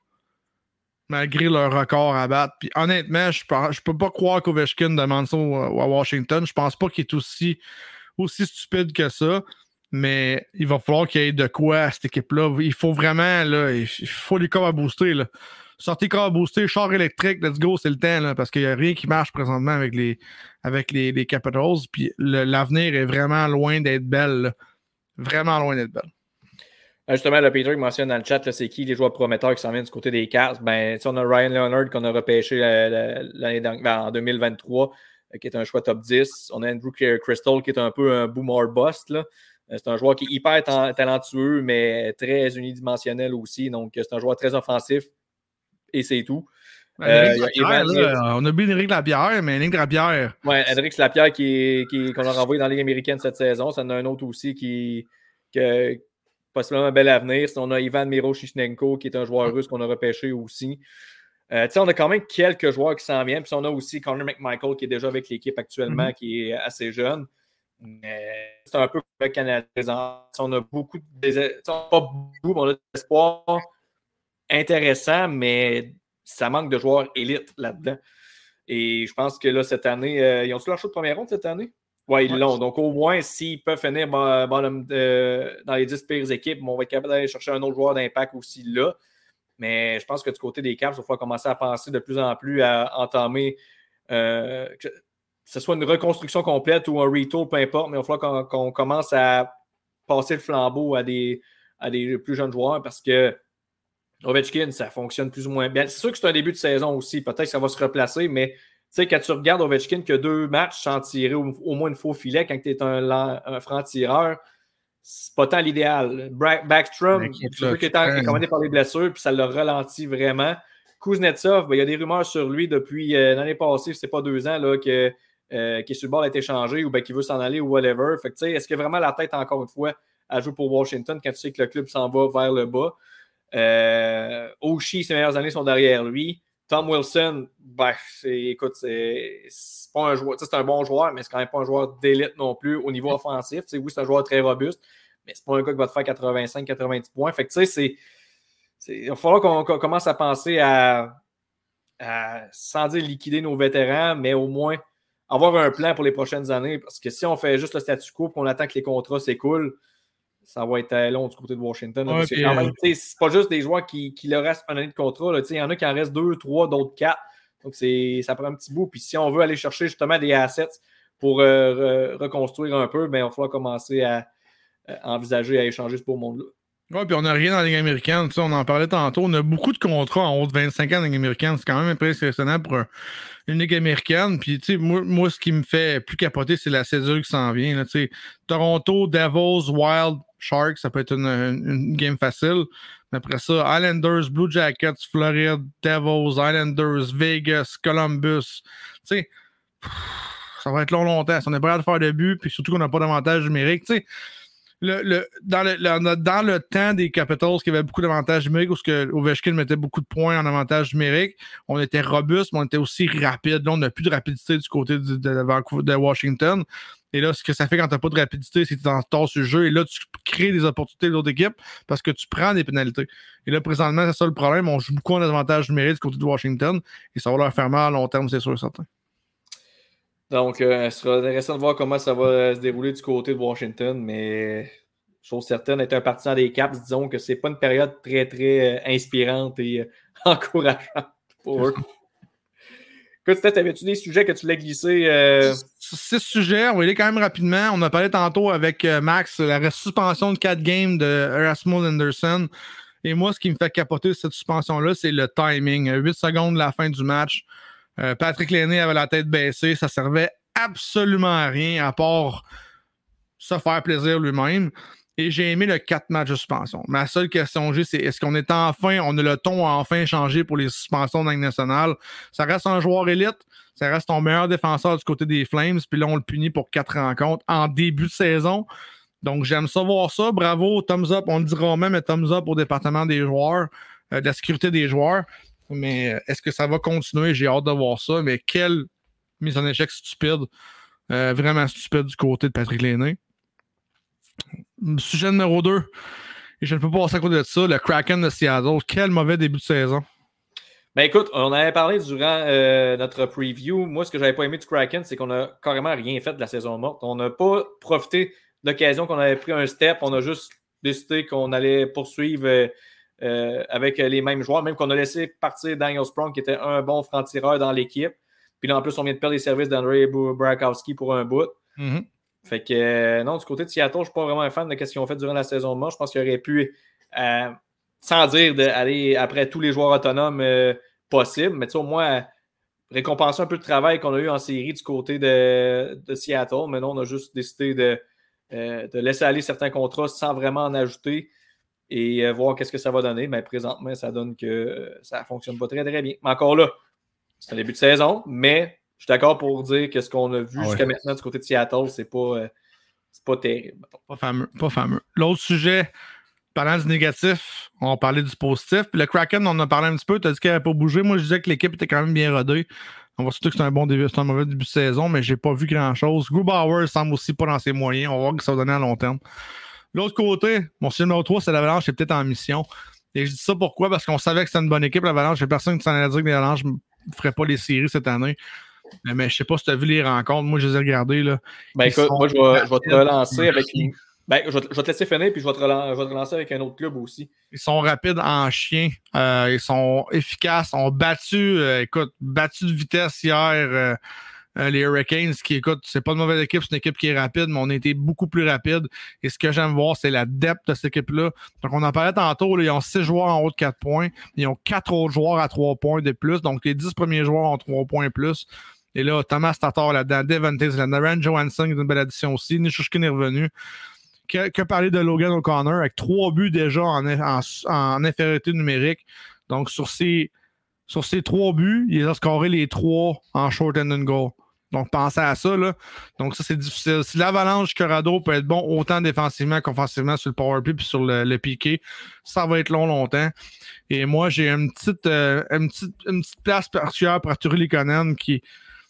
malgré leur record à battre. Puis honnêtement, je ne peux pas croire qu'Ovechkin demande ça à Washington. Je pense pas qu'il est aussi... aussi stupide que ça, mais il va falloir qu'il y ait de quoi à cette équipe-là. Il faut vraiment, là, il faut les corps à booster, là. Sortez corps à booster, char électrique, let's go, c'est le temps, là, parce qu'il n'y a rien qui marche présentement avec les, avec les, les Capitals, puis le, l'avenir est vraiment loin d'être belle, là. Vraiment loin d'être belle. Justement, le Peter qui mentionne dans le chat, là, c'est qui les joueurs prometteurs qui s'en viennent du côté des Caps? Ben, on a Ryan Leonard qu'on a repêché l'année dernière, ben, en deux mille vingt-trois, qui est un choix top dix. On a Andrew Crystal, qui est un peu un boomer bust. Là. C'est un joueur qui est hyper talentueux, mais très unidimensionnel aussi. Donc, c'est un joueur très offensif. Et c'est tout. Ben, euh, Lapierre, là, on a oublié Éric Lapierre, mais Éric Lapierre. Oui, Éric Lapierre qui, qui, qu'on a renvoyé dans la Ligue américaine cette saison. Ça en a un autre aussi qui a possiblement un bel avenir. Sinon, on a Ivan Miroshnichenko, qui est un joueur russe qu'on a repêché aussi. Euh, on a quand même quelques joueurs qui s'en viennent. Puis on a aussi Connor McMichael qui est déjà avec l'équipe actuellement, mm-hmm. qui est assez jeune. Mais c'est un peu comme le Canadien. On a beaucoup de pas beaucoup, mais on a des espoirs intéressants, mais ça manque de joueurs élites là-dedans. Et je pense que là, cette année, euh, ils ont-tu leur choix de première ronde cette année? Ouais, ils ouais, l'ont. Donc au moins, s'ils peuvent finir bon, bon, euh, dans les dix pires équipes, on va être capable d'aller chercher un autre joueur d'impact aussi là. Mais je pense que du côté des Caps, il va falloir commencer à penser de plus en plus à entamer, euh, que ce soit une reconstruction complète ou un retour, peu importe, mais il va falloir qu'on, qu'on commence à passer le flambeau à des, à des plus jeunes joueurs parce que Ovechkin, ça fonctionne plus ou moins bien. C'est sûr que c'est un début de saison aussi. Peut-être que ça va se replacer, mais tu sais, quand tu regardes Ovechkin qui a deux matchs sans tirer au, au moins une faux filet quand tu es un, un franc-tireur, c'est pas tant l'idéal. Backstrom, c'est sûr qu'il est accommodé par les blessures, puis ça l'a ralenti vraiment. Kuznetsov, ben, il y a des rumeurs sur lui depuis euh, l'année passée, c'est pas deux ans, là, que, euh, qui est sur le bord d'être échangé ou ben, qu'il veut s'en aller ou whatever. Fait que, est-ce qu'il y a vraiment la tête, encore une fois, à jouer pour Washington quand tu sais que le club s'en va vers le bas? Euh, Oshie, ses meilleures années sont derrière lui. Tom Wilson, ben, c'est, écoute, c'est, c'est pas un joueur, c'est un bon joueur, mais c'est quand même pas un joueur d'élite non plus au niveau offensif. T'sais, oui, c'est un joueur très robuste, mais c'est pas un gars qui va te faire quatre-vingt-cinq quatre-vingt-dix points. Fait que tu sais, c'est, il va falloir qu'on, qu'on commence à penser à, à, sans dire liquider nos vétérans, mais au moins avoir un plan pour les prochaines années. Parce que si on fait juste le statu quo et qu'on attend que les contrats s'écoulent, ça va être long du côté de Washington. Là, ouais, parce que quand même, c'est pas juste des joueurs qui, qui leur restent un année de contrat. Il y en a qui en restent deux, trois, d'autres quatre. Donc, c'est, ça prend un petit bout. Puis si on veut aller chercher justement des assets pour euh, re- reconstruire un peu, ben, il va falloir commencer à, à envisager à échanger ce beau monde-là. Oui, puis on n'a rien dans la Ligue américaine. On en parlait tantôt. On a beaucoup de contrats en haut de vingt-cinq ans dans la Ligue américaine. C'est quand même impressionnant pour un, une Ligue américaine. Puis, tu sais, moi, moi, ce qui me fait plus capoter, c'est la césure qui s'en vient. Là, Toronto, Devils, Wild, Sharks, ça peut être une, une, une game facile. Mais après ça, Islanders, Blue Jackets, Floride, Devils, Islanders, Vegas, Columbus. Tu sais, ça va être long, longtemps. Si on est prêt à faire de but, puis surtout qu'on n'a pas d'avantage numérique, tu sais. Le, le, dans, le, le, dans le temps des Capitals, qui avait beaucoup d'avantages numériques, où ce que Ovechkin mettait beaucoup de points en avantage numérique, on était robuste, mais on était aussi rapide. Là, on n'a plus de rapidité du côté de, de, Vancouver, de Washington. Et là, ce que ça fait quand tu n'as pas de rapidité, c'est que tu t'en tords sur le jeu. Et là, tu crées des opportunités de l'autre équipe parce que tu prends des pénalités. Et là, présentement, c'est ça le problème. On joue beaucoup en avantage numérique du côté de Washington. Et ça va leur faire mal à long terme, c'est sûr et certain. Donc, euh, ce sera intéressant de voir comment ça va se dérouler du côté de Washington, mais chose certaine, être un partisan des Caps, disons que c'est pas une période très, très euh, inspirante et euh, encourageante pour eux. Écoute, Steph, avais-tu des sujets que tu voulais glisser? Euh... Six sujets, on va y aller quand même rapidement. On a parlé tantôt avec euh, Max, la suspension de quatre games de Erasmus Anderson. Et moi, ce qui me fait capoter cette suspension-là, c'est le timing. huit secondes de la fin du match. Euh, Patrick Laine avait la tête baissée. Ça servait absolument à rien à part se faire plaisir lui-même. Et j'ai aimé le quatre matchs de suspension. Ma seule question que j'ai, c'est est-ce qu'on est enfin, on a le ton à enfin changé pour les suspensions dans la Ligue nationale? Ça reste un joueur élite. Ça reste ton meilleur défenseur du côté des Flames. Puis là, on le punit pour quatre rencontres en début de saison. Donc, j'aime ça voir ça. Bravo, thumbs up. On le dira même, mais thumbs up au département des joueurs, euh, de la sécurité des joueurs. Mais est-ce que ça va continuer? J'ai hâte de voir ça. Mais quelle mise en échec stupide. Euh, vraiment stupide du côté de Patrick Laine. Sujet numéro deux. Et je ne peux pas passer à côté de ça. Le Kraken de Seattle. Quel mauvais début de saison. Ben écoute, on avait parlé durant euh, notre preview. Moi, ce que j'avais pas aimé du Kraken, c'est qu'on a carrément rien fait de la saison morte. On n'a pas profité de l'occasion qu'on avait pris un step. On a juste décidé qu'on allait poursuivre euh, euh, avec les mêmes joueurs, même qu'on a laissé partir Daniel Sprong, qui était un bon franc-tireur dans l'équipe. Puis là, en plus, on vient de perdre les services d'Andrei Burakovsky pour un bout. Mm-hmm. Fait que euh, non, du côté de Seattle, je ne suis pas vraiment un fan de ce qu'ils ont fait durant la saison morte. Je pense qu'ils auraient pu, euh, sans dire d'aller après tous les joueurs autonomes euh, possibles, mais tu sais, au moins récompenser un peu le travail qu'on a eu en série du côté de, de Seattle. Mais non, on a juste décidé de, euh, de laisser aller certains contrats sans vraiment en ajouter et euh, voir qu'est-ce que ça va donner. Mais présentement, ça donne que euh, ça ne fonctionne pas très, très bien. Mais encore là, c'est un début de saison, mais je suis d'accord pour dire que ce qu'on a vu ah jusqu'à ouais. maintenant du côté de Seattle, c'est pas, euh, c'est pas terrible. Mettons. Pas fameux, pas fameux. L'autre sujet, parlant du négatif, on parlait du positif. Puis le Kraken, on en a parlé un petit peu. Tu as dit qu'elle n'avait pas bougé. Moi, je disais que l'équipe était quand même bien rodée. On va surtout que c'est un bon début, c'est un mauvais début de saison, mais j'ai pas vu grand-chose. Grubauer semble aussi pas dans ses moyens. On va voir ce que ça va donner à long terme. L'autre côté, mon sujet numéro trois, c'est l'Avalanche, c'est peut-être en mission. Et je dis ça pourquoi? Parce qu'on savait que c'était une bonne équipe, l'Avalanche. Il n'y a personne qui s'en allait dire que l'Avalanche ne ferait pas les séries cette année. Mais, mais je sais pas si tu as vu les rencontres. Moi, je les ai regardées. Là. Ben écoute, moi, je vais, je vais te relancer avec une... Ben, je vais, te, je vais te laisser finir, puis je vais, te relancer, je vais te relancer avec un autre club aussi. Ils sont rapides en chien. Euh, ils sont efficaces. On battu, euh, écoute, battu de vitesse hier euh, euh, les Hurricanes, qui, écoute, c'est pas une mauvaise équipe, c'est une équipe qui est rapide, mais on a été beaucoup plus rapide. Et ce que j'aime voir, c'est la depth de cette équipe-là. Donc, on en parlait tantôt, là, ils ont six joueurs en haut de quatre points. Ils ont quatre autres joueurs à trois points de plus. Donc, les dix premiers joueurs ont trois points plus. Et là, Thomas Tatar là-dedans, Devon Taves là-dedans, Ryan Johansson qui est une belle addition aussi, Nichushkin est revenu. Que, que parler de Logan O'Connor avec trois buts déjà en, en, en infériorité numérique. Donc, sur ces, sur ces trois buts, il a scoré les trois en short and in goal. Donc, pensez à ça, là. Donc, ça, c'est difficile. Si l'Avalanche Corrado peut être bon autant défensivement qu'offensivement sur le powerplay puis sur le, le piqué, ça va être long, longtemps. Et moi, j'ai une petite, euh, une petite, une petite place particulière pour Arturi Likonen qui...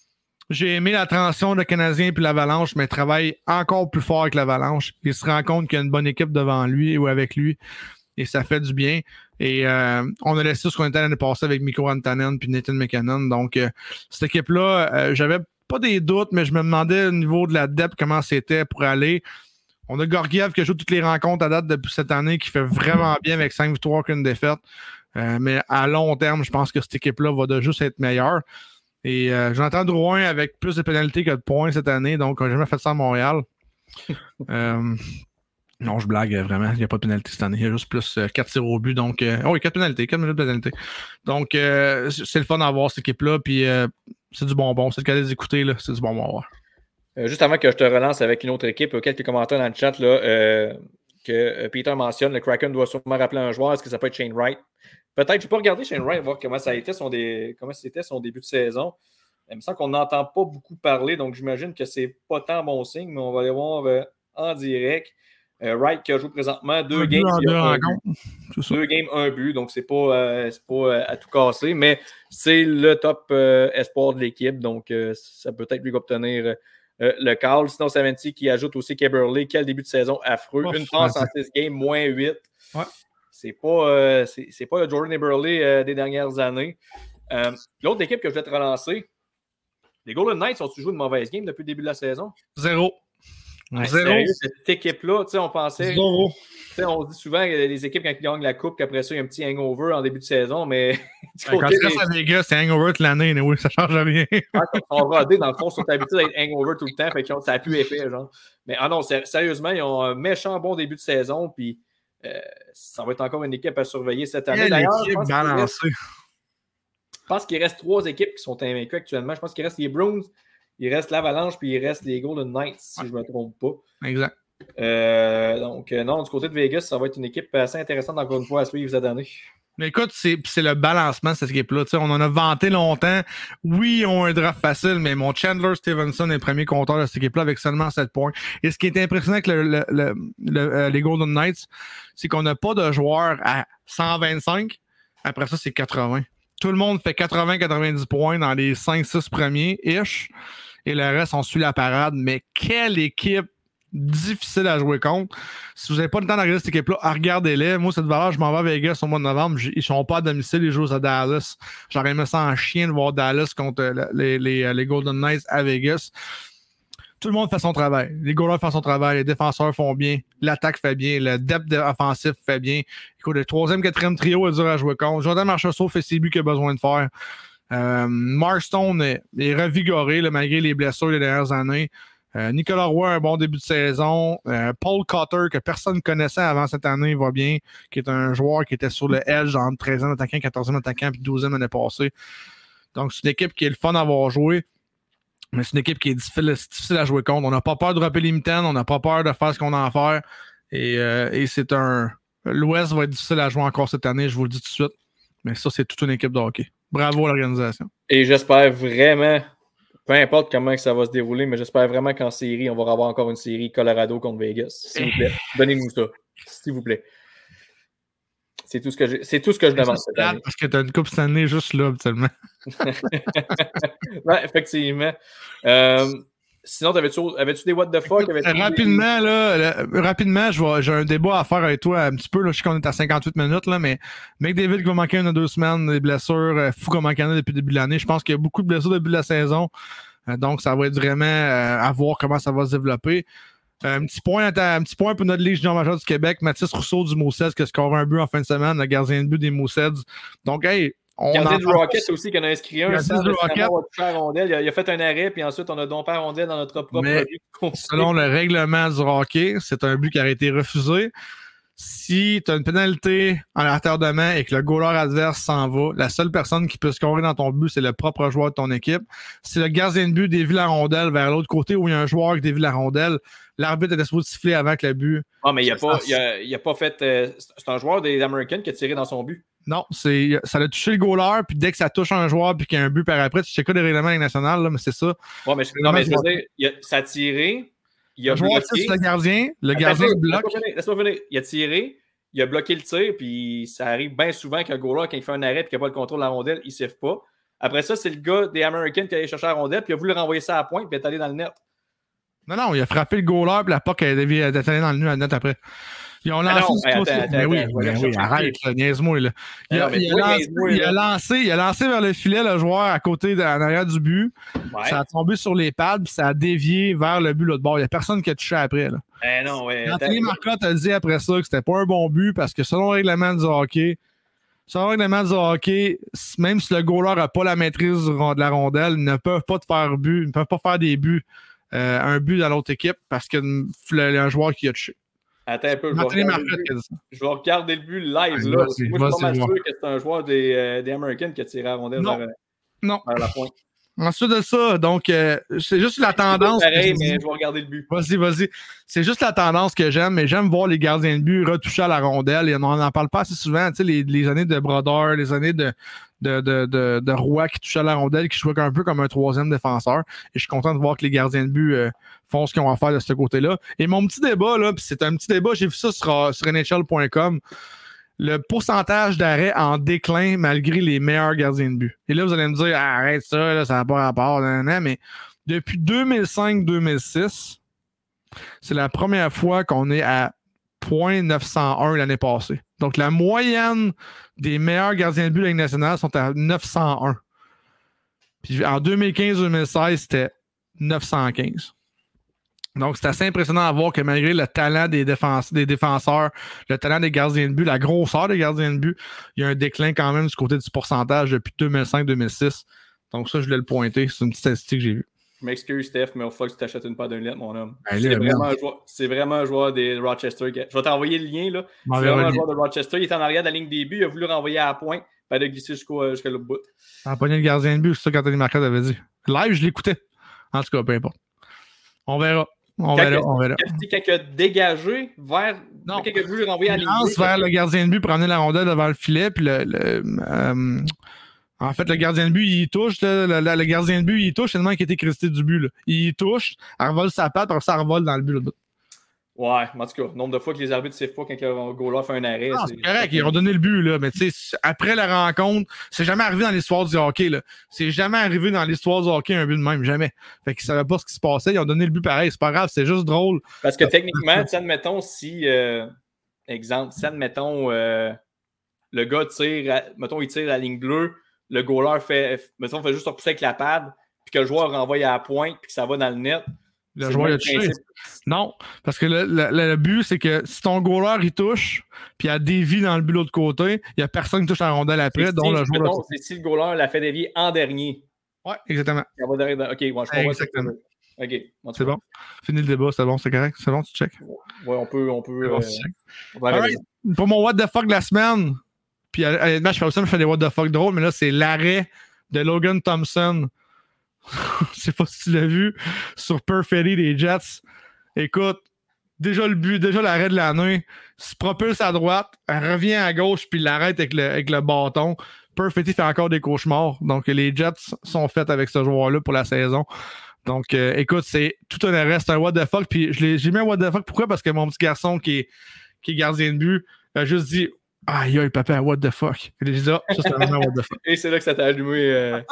J'ai aimé la transition de Canadien puis l'Avalanche, mais il travaille encore plus fort avec l'Avalanche. Il se rend compte qu'il y a une bonne équipe devant lui ou avec lui. et ça fait du bien. Et euh, on a laissé ce qu'on était l'année passée avec Mikko Rantanen puis Nathan McKinnon. Donc, euh, cette équipe-là, euh, j'avais pas des doutes, mais je me demandais au niveau de la depth comment c'était pour aller. On a Georgiev qui joue toutes les rencontres à date depuis cette année, qui fait vraiment bien avec cinq victoires qu'une défaite. Euh, mais à long terme, je pense que cette équipe-là va de juste être meilleure. Et euh, Jonathan Drouin avec plus de pénalités que de points cette année, donc on n'a jamais fait ça à Montréal. euh, non, je blague vraiment. Il n'y a pas de pénalité cette année. Il y a juste plus euh, quatre tirs au but. Donc, euh, oh, oui, quatre pénalités, quatre minutes de pénalité. Donc, euh, c'est le fun d'avoir cette équipe-là. Puis, euh, c'est du bonbon. C'est le cas d'écouter, là. C'est du bonbon à voir. Euh, juste avant que je te relance avec une autre équipe, quelques commentaires dans le chat là, euh, que euh, Peter mentionne, le Kraken doit sûrement rappeler un joueur. Est-ce que ça peut être Shane Wright? Peut-être, je ne vais pas regarder Shane Wright, voir comment ça a été son, dé... comment c'était son début de saison. Il me semble qu'on n'entend pas beaucoup parler, donc j'imagine que c'est pas tant bon signe, mais on va aller voir euh, en direct. Euh, Wright qui a joué présentement deux games, deux, un deux games, un but, donc c'est pas, euh, c'est pas euh, à tout casser, mais c'est le top euh, espoir de l'équipe, donc euh, ça peut être lui obtenir euh, le call. Sinon, Savanti qui ajoute aussi Keberle, quel début de saison affreux. Oh, une passe en six games, moins huit. Ouais. C'est pas, euh, c'est, c'est pas le Jordan Eberle euh, des dernières années. Euh, l'autre équipe que je vais te relancer, les Golden Knights ont-ils joué une mauvaise game depuis le début de la saison? Zéro. Ouais, Zéro. Sérieux, cette équipe-là, on pensait. Zéro. On se dit souvent que les équipes, quand ils gagnent la coupe, qu'après ça, il y a un petit hangover en début de saison, mais. Quand tu restes à Vegas, c'est hangover toute l'année, oui, ça ne change rien. On va dans le fond, ils sont habitués d'être hangover tout le temps, fait que ça n'a plus effet, genre. Mais ah non, sérieusement, ils ont un méchant bon début de saison, puis euh, ça va être encore une équipe à surveiller cette année. D'ailleurs, je pense, reste, je pense qu'il reste trois équipes qui sont invaincues actuellement. Je pense qu'il reste les Bruins, il reste l'Avalanche, puis il reste les Golden Knights, si je ne me trompe pas. Exact. Euh, donc, euh, non, du côté de Vegas, ça va être une équipe assez intéressante encore une fois à suivre cette année. Mais écoute, c'est, c'est le balancement de cette équipe-là. T'sais, on en a vanté longtemps. Oui, ils ont un draft facile, mais mon Chandler Stevenson est le premier compteur de cette équipe-là avec seulement sept points. Et ce qui est impressionnant avec le, le, le, le, euh, les Golden Knights, c'est qu'on n'a pas de joueurs à cent vingt-cinq. Après ça, c'est quatre-vingts. Tout le monde fait quatre-vingts à quatre-vingt-dix points dans les cinq six premiers-ish. Et le reste, on suit la parade. Mais quelle équipe difficile à jouer contre. Si vous n'avez pas le temps de regarder cette équipe-là, regardez-les. Moi, cette valeur, je m'en vais à Vegas au mois de novembre. Ils ne sont pas à domicile, ils jouent à Dallas. J'aurais aimé ça en chien de voir Dallas contre les, les, les Golden Knights à Vegas. Tout le monde fait son travail. Les goalers font son travail, les défenseurs font bien, l'attaque fait bien, le depth offensif fait bien. Écoute, le troisième, quatrième trio est dur à jouer contre. Jordan Marchessault fait ses buts qu'il a besoin de faire. Euh, Mark Stone est, est revigoré là, malgré les blessures des dernières années. Euh, Nicolas Roy, un bon début de saison. Euh, Paul Cotter, que personne ne connaissait avant cette année, va bien, qui est un joueur qui était sur le edge entre treizième attaquant, quatorzième attaquant, puis douzième l'année passée. Donc, c'est une équipe qui est le fun d'avoir joué, mais c'est une équipe qui est difficile, difficile à jouer contre. On n'a pas peur de dropper les mitaines, on n'a pas peur de faire ce qu'on a à faire. Et, euh, et c'est un... L'Ouest va être difficile à jouer encore cette année, je vous le dis tout de suite. Mais ça, c'est toute une équipe de hockey. Bravo à l'organisation. Et j'espère vraiment... Peu importe comment ça va se dérouler, mais j'espère vraiment qu'en série, on va avoir encore une série Colorado contre Vegas. S'il vous plaît, donnez-nous ça. S'il vous plaît. C'est tout ce que je, c'est tout ce que je demande cette année. Parce que tu as une coupe cette année juste là, habituellement. Ouais, effectivement. Euh, sinon, avais-tu, avais-tu des what the fuck? Écoute, rapidement, des... là, là, rapidement, je vais, j'ai un débat à faire avec toi un petit peu. Là, je sais qu'on est à cinquante-huit minutes, là, mais McDavid qui va manquer une ou deux semaines, des blessures, Fou qui va manquer une depuis le début de l'année. Je pense qu'il y a beaucoup de blessures depuis la saison. Euh, donc, ça va être vraiment euh, à voir comment ça va se développer. Euh, un, petit point, un petit point pour notre Légion majeure du Québec, Mathis Rousseau du Moussets qui a scoré un but en fin de semaine, le gardien de but des Moussets. Donc, hey, on gardien du Rocket aussi qui en a inscrit un. Sans du Rocket. Rondelle. Il, a, il a fait un arrêt, puis ensuite, on a dompé Rondelle dans notre propre Mais, but. Selon le règlement du hockey, c'est un but qui a été refusé. Si tu as une pénalité en retardement et que le goaler adverse s'en va, la seule personne qui peut scorer dans ton but, c'est le propre joueur de ton équipe. Si le gardien de but dévie la rondelle vers l'autre côté où il y a un joueur qui dévie la rondelle, l'arbitre est supposé siffler avant que le but. Ah, mais il n'a pas, a, a pas fait. Euh, c'est un joueur des Americans qui a tiré dans son but. Non, c'est, ça a touché le goaler, puis dès que ça touche un joueur puis qu'il y a un but par après, tu sais quoi les règlements nationaux, là, mais c'est ça. Ouais, mais, non, mais je veux dire, il a, ça a tiré. Il a le joueur tire le gardien, le gardien Attends, bloque. Laisse-moi finir. Il a tiré, il a bloqué le tir, puis ça arrive bien souvent qu'un goaler, quand il fait un arrêt et qu'il n'a pas le contrôle de la rondelle, il ne siffle pas. Après ça, c'est le gars des Americans qui est allé chercher la rondelle, puis il a voulu renvoyer ça à la pointe, puis il est allé dans le net. Non, non, il a frappé le goaler, puis la puck est allée dans le net après. Ils ont lancé ah non, du attends, attends, mais oui, attends, mais oui, arrête, là, niaise-moi. Là. Il, non, a, il, a oui, lancé, moi, il, a lancé, il a lancé vers le filet le joueur à côté, de, en arrière du but. Ouais. Ça a tombé sur les pads, puis ça a dévié vers le but l'autre bord. Il n'y a personne qui a touché après. Là. Eh non, ouais. Anthony Marcotte a dit après ça que c'était pas un bon but parce que selon le règlement du hockey, selon le règlement du hockey, même si le goaler n'a pas la maîtrise de la rondelle, ils ne peuvent pas te faire but, ils ne peuvent pas faire des buts, euh, un but dans l'autre équipe parce qu'il y a un joueur qui a touché. Attends un peu, je vais, regarder le but. je vais regarder le but live. Là, parce que moi, je suis pas mal sûr que c'est un joueur des, euh, des Americans qui a tiré la rondelle non. vers, non. vers la pointe. Ensuite de ça, donc, euh, c'est juste la tendance. C'est pareil, mais je vais regarder le but. Vas-y, vas-y. C'est juste la tendance que j'aime, mais j'aime voir les gardiens de but retoucher à la rondelle. Et on n'en parle pas assez souvent. Tu sais, les, les années de Brodeur, les années de, de, de, de, de Roy qui touchait à la rondelle, qui jouait un peu comme un troisième défenseur. Et je suis content de voir que les gardiens de but euh, font ce qu'ils ont à faire de ce côté-là. Et mon petit débat, là, puis c'est un petit débat, j'ai vu ça sur, sur N H L point com. Le pourcentage d'arrêt en déclin malgré les meilleurs gardiens de but. Et là, vous allez me dire, ah, arrête ça, là, ça n'a pas rapport, nan, nan, mais depuis deux mille cinq deux mille six, c'est la première fois qu'on est à zéro neuf cent un l'année passée. Donc, la moyenne des meilleurs gardiens de but de la Ligue nationale sont à neuf cent un. Puis en deux mille quinze deux mille seize, c'était neuf cent quinze. Donc, c'est assez impressionnant à voir que malgré le talent des, défense, des défenseurs, le talent des gardiens de but, la grosseur des gardiens de but, il y a un déclin quand même du côté du pourcentage depuis deux mille cinq deux mille six. Donc, ça, je voulais le pointer. C'est une petite statistique que j'ai vue. Je m'excuse, Steph, mais il faut que tu t'achètes une paire d'un litre, mon homme. Ben, c'est, là, vraiment un joueur, c'est vraiment un joueur des Rochester. Je vais t'envoyer le lien. Là. C'est vraiment un joueur de Rochester. Il est en arrière de la ligne des buts. Il a voulu renvoyer à la pointe. Il a glisser jusqu'au, jusqu'à l'autre bout. En pogné le gardien de but, c'est ça qu'Anthony Marcotte avait dit. Live, je l'écoutais. En tout cas, peu importe. On verra. On quand verra, on verra. Quand il a dégagé vers. Non. Quand il a voulu renvoyer à la ligne lance vers le gardien de but pour amener la rondelle devant le filet. Puis le. le euh, En fait, le gardien de but, il touche. Le, le, le gardien de but, il touche tellement qu'il était crédité du but. Là. Il touche, elle revole sa patte, après ça, elle revole dans le but. Là. Ouais, en tout cas, nombre de fois que les arbitres ne savent pas quand le goaler fait un arrêt. Non, c'est... c'est correct, ils ont donné le but, là. Mais tu sais, après la rencontre, c'est jamais arrivé dans l'histoire du hockey, là. C'est jamais arrivé dans l'histoire du hockey un but de même, jamais. Fait qu'ils savaient pas ce qui se passait, ils ont donné le but pareil. C'est pas grave, c'est juste drôle. Parce que techniquement, tu admettons, si, euh, exemple, si admettons, euh, le gars tire, à, mettons, il tire à la ligne bleue, le goaler fait, mettons, fait juste repousser avec la pad, puis que le joueur renvoie à la pointe, puis que ça va dans le net. Le joueur il a touché. Non, parce que le, le, le but, c'est que si ton goaler il touche, puis il a dévié dans le but de l'autre côté, il n'y a personne qui touche à la rondelle après, c'est dont si, le joueur. Mettons, c'est si le goaler l'a fait dévier en dernier. Ouais, exactement. Il va derrière, ok, moi, je comprends. Exactement. Ok, c'est bon. Fini le débat, c'est bon, c'est correct. C'est bon, tu check. Ouais, on peut. On peut, bon, euh, tu on right. Pour mon what the fuck de la semaine, puis honnêtement, je fais aussi, je fais des what the fuck drôles, mais là, c'est l'arrêt de Logan Thompson. Je sais pas si tu l'as vu sur Perfetti des Jets. Écoute, déjà le but, déjà l'arrêt de l'année, se propulse à droite, elle revient à gauche, puis l'arrête avec le, avec le bâton. Perfetti fait encore des cauchemars. Donc, les Jets sont faits avec ce joueur-là pour la saison. Donc, euh, écoute, c'est tout un arrêt, c'est un what the fuck. Puis, je l'ai, j'ai mis un what the fuck. Pourquoi? Parce que mon petit garçon qui est, qui est gardien de but a juste dit « Aïe, aïe, papa, what the fuck? » Et j'ai dit « Ah, ça, c'est vraiment what the fuck. » Et c'est là que ça t'a allumé. Euh...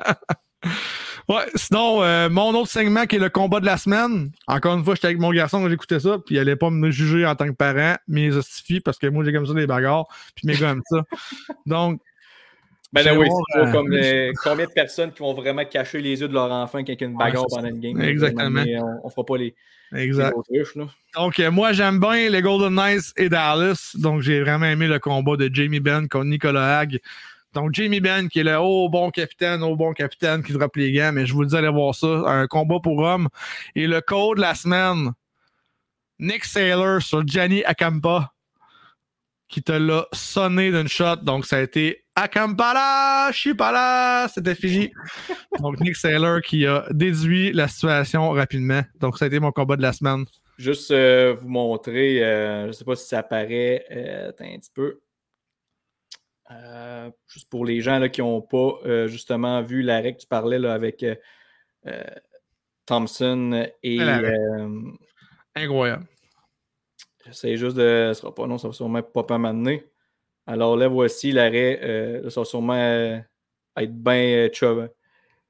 Ouais, sinon, euh, mon autre segment qui est le combat de la semaine. Encore une fois, j'étais avec mon garçon quand j'écoutais ça, puis il allait pas me juger en tant que parent, mais justifie parce que moi, j'ai comme ça des bagarres, puis mes gars aiment ça. Donc, ben là, oui, c'est euh, comme les, combien de personnes qui vont vraiment cacher les yeux de leur enfant quand il y a une bagarre ouais, pendant une game. Exactement. Mais on, on fera pas les, exact. les autruches, là. Donc, euh, moi, j'aime bien les Golden Knights et Dallas. Donc, j'ai vraiment aimé le combat de Jamie Benn contre Nicolas Hague. Donc, Jamie Benn, qui est le haut bon capitaine, haut bon capitaine qui droppe les gants, mais je vous le dis, allez voir ça. Un combat pour hommes. Et le code de la semaine, Nick Saylor sur Gianni Acampa, qui te l'a sonné d'une shot. Donc, ça a été Acampala, je suis pas là, c'était fini. Donc, Nick Saylor qui a déduit la situation rapidement. Donc, ça a été mon combat de la semaine. Juste euh, vous montrer, euh, je sais pas si ça apparaît euh, un petit peu. Euh, juste pour les gens là, qui n'ont pas euh, justement vu l'arrêt que tu parlais là, avec euh, euh, Thompson et. Euh, Incroyable. J'essaie juste de. Ce sera pas non, ça va sûrement pas m'amener. Alors là, voici l'arrêt. Euh, ça va sûrement euh, être bien euh,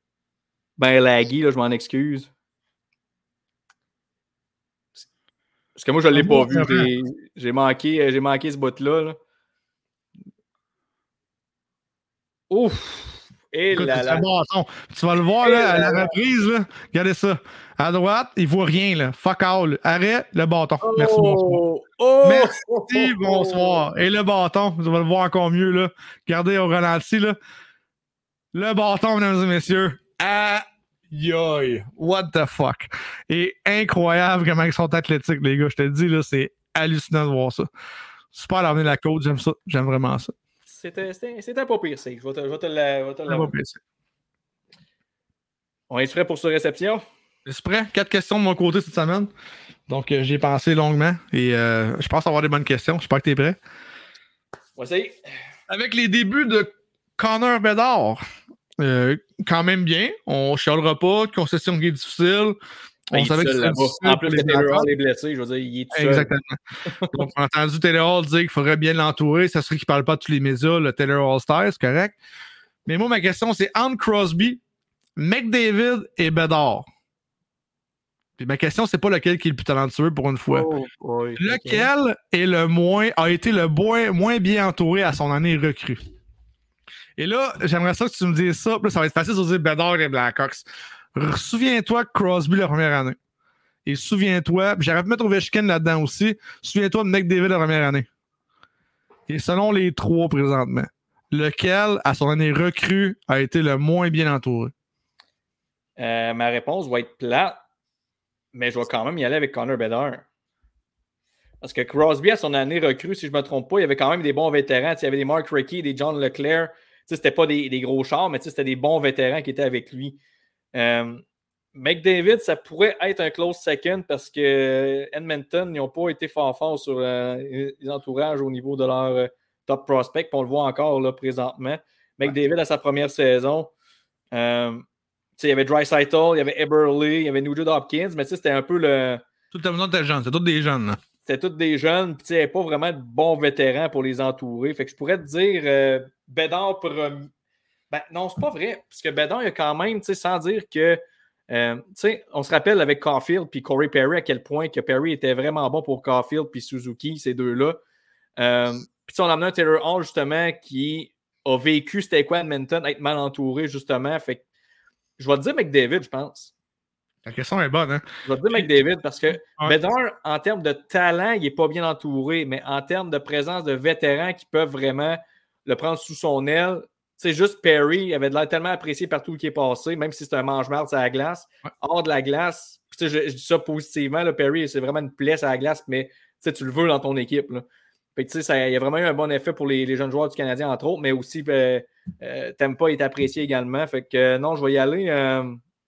ben laggy, là, je m'en excuse. Parce que moi, je ne l'ai pas vu. J'ai, j'ai, manqué, j'ai manqué ce bout-là. Là. Ouf! Et Écoute, là, c'est là. un bâton. Tu vas le voir là, à la là, reprise. Là. Regardez ça. À droite, il ne voit rien. Là. Fuck all. Arrêt, le bâton. Oh, merci, bonsoir. Oh, merci, oh, bonsoir. Et le bâton, tu vas le voir encore mieux. Là. Regardez au ralenti. Là. Le bâton, mesdames et messieurs. Aïe aïe. What the fuck. Et incroyable comment ils sont athlétiques, les gars. Je te le dis, là, c'est hallucinant de voir ça. Super d'amener la côte. J'aime ça. J'aime vraiment ça. C'était, c'était, c'était pas pire, c'est. Je vais te, je vais te la. Je vais te la... Pas pire, On est prêt pour cette réception? Je suis prêt. Quatre questions de mon côté cette semaine. Donc, euh, j'y ai pensé longuement et euh, je pense avoir des bonnes questions. J'espère que tu es prêt. On va essayer. Avec les débuts de Connor Bedard, euh, quand même bien. On ne chialera pas. Concession qui est difficile. On savait que c'était difficile. En plus, que Taylor Hall est blessé. Je veux dire, il est tout seul. Exactement. Donc, on a entendu Taylor Hall dire qu'il faudrait bien l'entourer. Ça serait qu'il ne parle pas de tous les médias, le Taylor Hall-Star, c'est correct. Mais moi, ma question, c'est entre Crosby, McDavid et Bedard. Puis ma question, c'est pas lequel qui est le plus talentueux pour une fois. Oh, oui, lequel okay. est le moins, a été le moins, moins bien entouré à son année recrue? Et là, j'aimerais ça que tu me dises ça. Là, ça va être facile de dire Bedard et Blackhawks. Souviens-toi de Crosby la première année. Et souviens-toi, j'aurais pu mettre Ovechkin là-dedans aussi. Souviens-toi de McDavid la première année. Et selon les trois présentement, lequel, à son année recrue, a été le moins bien entouré? Euh, ma réponse va être plate, mais je vais quand même y aller avec Connor Bedard. Parce que Crosby, à son année recrue, si je ne me trompe pas, il y avait quand même des bons vétérans. Il y avait des Mark Recchi, des John Leclerc. C'était pas des, des gros chars, mais c'était des bons vétérans qui étaient avec lui. Euh, McDavid, ça pourrait être un close second parce que Edmonton, ils n'ont pas été fort forts sur euh, les entourages au niveau de leur euh, top prospect. On le voit encore là, présentement. McDavid, ouais. à sa première saison, euh, il y avait Draisaitl, il y avait Eberle, il y avait Nugent Hopkins, mais c'était un peu le. Tout le monde était jeune, c'est tous des jeunes. Là. C'était tous des jeunes, puis il n'y avait pas vraiment de bons vétérans pour les entourer. Fait que je pourrais te dire euh, Bedard premier. Ben, non, c'est pas vrai. Parce que Bedard, il a quand même, sans dire que. Euh, on se rappelle avec Caulfield puis Corey Perry à quel point que Perry était vraiment bon pour Caulfield puis Suzuki, ces deux-là. Euh, puis on a amené un Taylor Hall, justement, qui a vécu c'était quoi Edmonton, être mal entouré, justement. Fait que je vais te dire McDavid, je pense. La question est bonne, hein? Je vais te dire McDavid parce que ouais. Bedard, en termes de talent, il n'est pas bien entouré, mais en termes de présence de vétérans qui peuvent vraiment le prendre sous son aile. C'est juste Perry, il avait de l'air tellement apprécié par tout le qui est passé, même si c'est un mange-marde sur la glace. Ouais. Hors de la glace, je, je dis ça positivement, là, Perry, c'est vraiment une plaie sur la glace, mais tu le veux dans ton équipe. Là. Fait que, ça, il y a vraiment eu un bon effet pour les, les jeunes joueurs du Canadien, entre autres, mais aussi euh, euh, Tampa est apprécié également. Fait que euh, non, je vais y aller. Euh,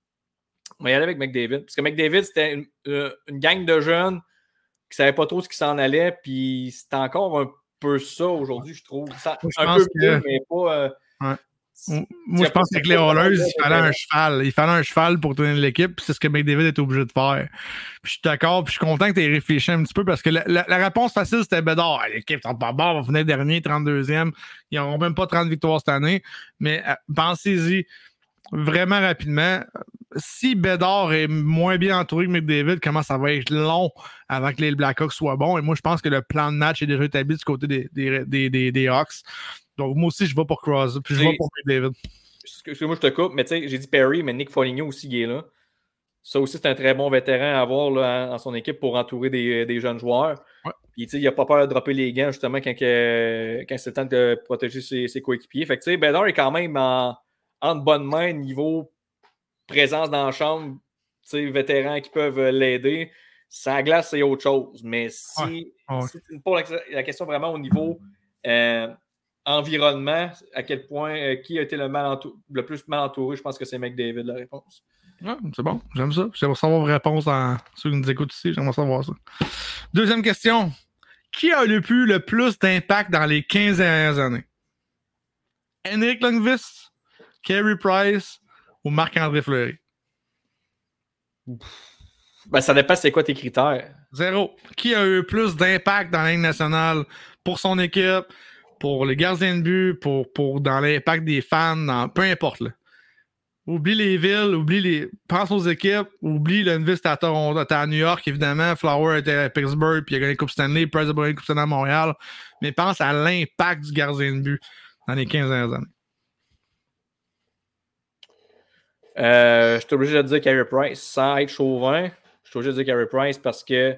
je vais y aller avec McDavid. Parce que McDavid, c'était une, euh, une gang de jeunes qui ne savaient pas trop ce qui s'en allait, puis c'était encore un peu ça aujourd'hui, je trouve. Ça, je un pense peu que... mieux, mais pas. Euh, Ouais. Moi, je pense qu'avec les Oilers, il fallait un cheval. Il fallait un cheval pour tenir l'équipe, puis c'est ce que McDavid est obligé de faire. Puis je suis d'accord, puis je suis content que tu aies réfléchi un petit peu parce que la, la, la réponse facile, c'était Bedard. L'équipe sont pas bonne, on va finir dernier, trente-deuxième. Ils n'auront même pas trente victoires cette année. Mais euh, pensez-y vraiment rapidement. Si Bedard est moins bien entouré que McDavid, comment ça va être long avant que les Blackhawks soient bons? Et moi, je pense que le plan de match est déjà établi du côté des, des, des, des, des Hawks. Donc, moi aussi, je vais pour Crosby, puis je vais pour McDavid. Excuse-moi, je te coupe, mais tu sais, j'ai dit Perry, mais Nick Foligno aussi, il est là. Ça aussi, c'est un très bon vétéran à avoir là, dans son équipe pour entourer des, des jeunes joueurs. Ouais. Puis, tu sais, il n'a pas peur de dropper les gants, justement, quand, que, quand c'est le temps de protéger ses, ses coéquipiers. Fait que, tu sais, Bedard est quand même en, en bonne main niveau présence dans la chambre, tu sais, vétérans qui peuvent l'aider. Sa glace, c'est autre chose. Mais si, ouais. Ouais. si tu me poses la, la question vraiment au niveau... Euh, environnement, à quel point, euh, qui a été le, mal entour- le plus mal entouré, je pense que c'est McDavid, la réponse. Ouais, c'est bon, j'aime ça. J'aimerais savoir vos réponses à ceux qui nous écoutent ici, j'aimerais savoir ça. Deuxième question. Qui a eu le plus d'impact dans les quinze dernières années? Henrik Lundqvist, Carey Price ou Marc-André Fleury? Ben, ça dépend c'est quoi tes critères. Zéro. Qui a eu plus d'impact dans la Ligue nationale pour son équipe, pour les gardiens de but, pour, pour dans l'impact des fans, dans, peu importe. Là. Oublie les villes, oublie les. Pense aux équipes, oublie Lundqvist était à Toronto, était à New York, évidemment. Flower était à Pittsburgh, puis il a gagné la Coupe Stanley, Price a gagné la Coupe Stanley à Montréal. Mais pense à l'impact du gardien de but dans les quinze dernières années. Euh, je suis obligé de dire Carey Price sans être chauvin. Je suis obligé de dire Carey Price parce que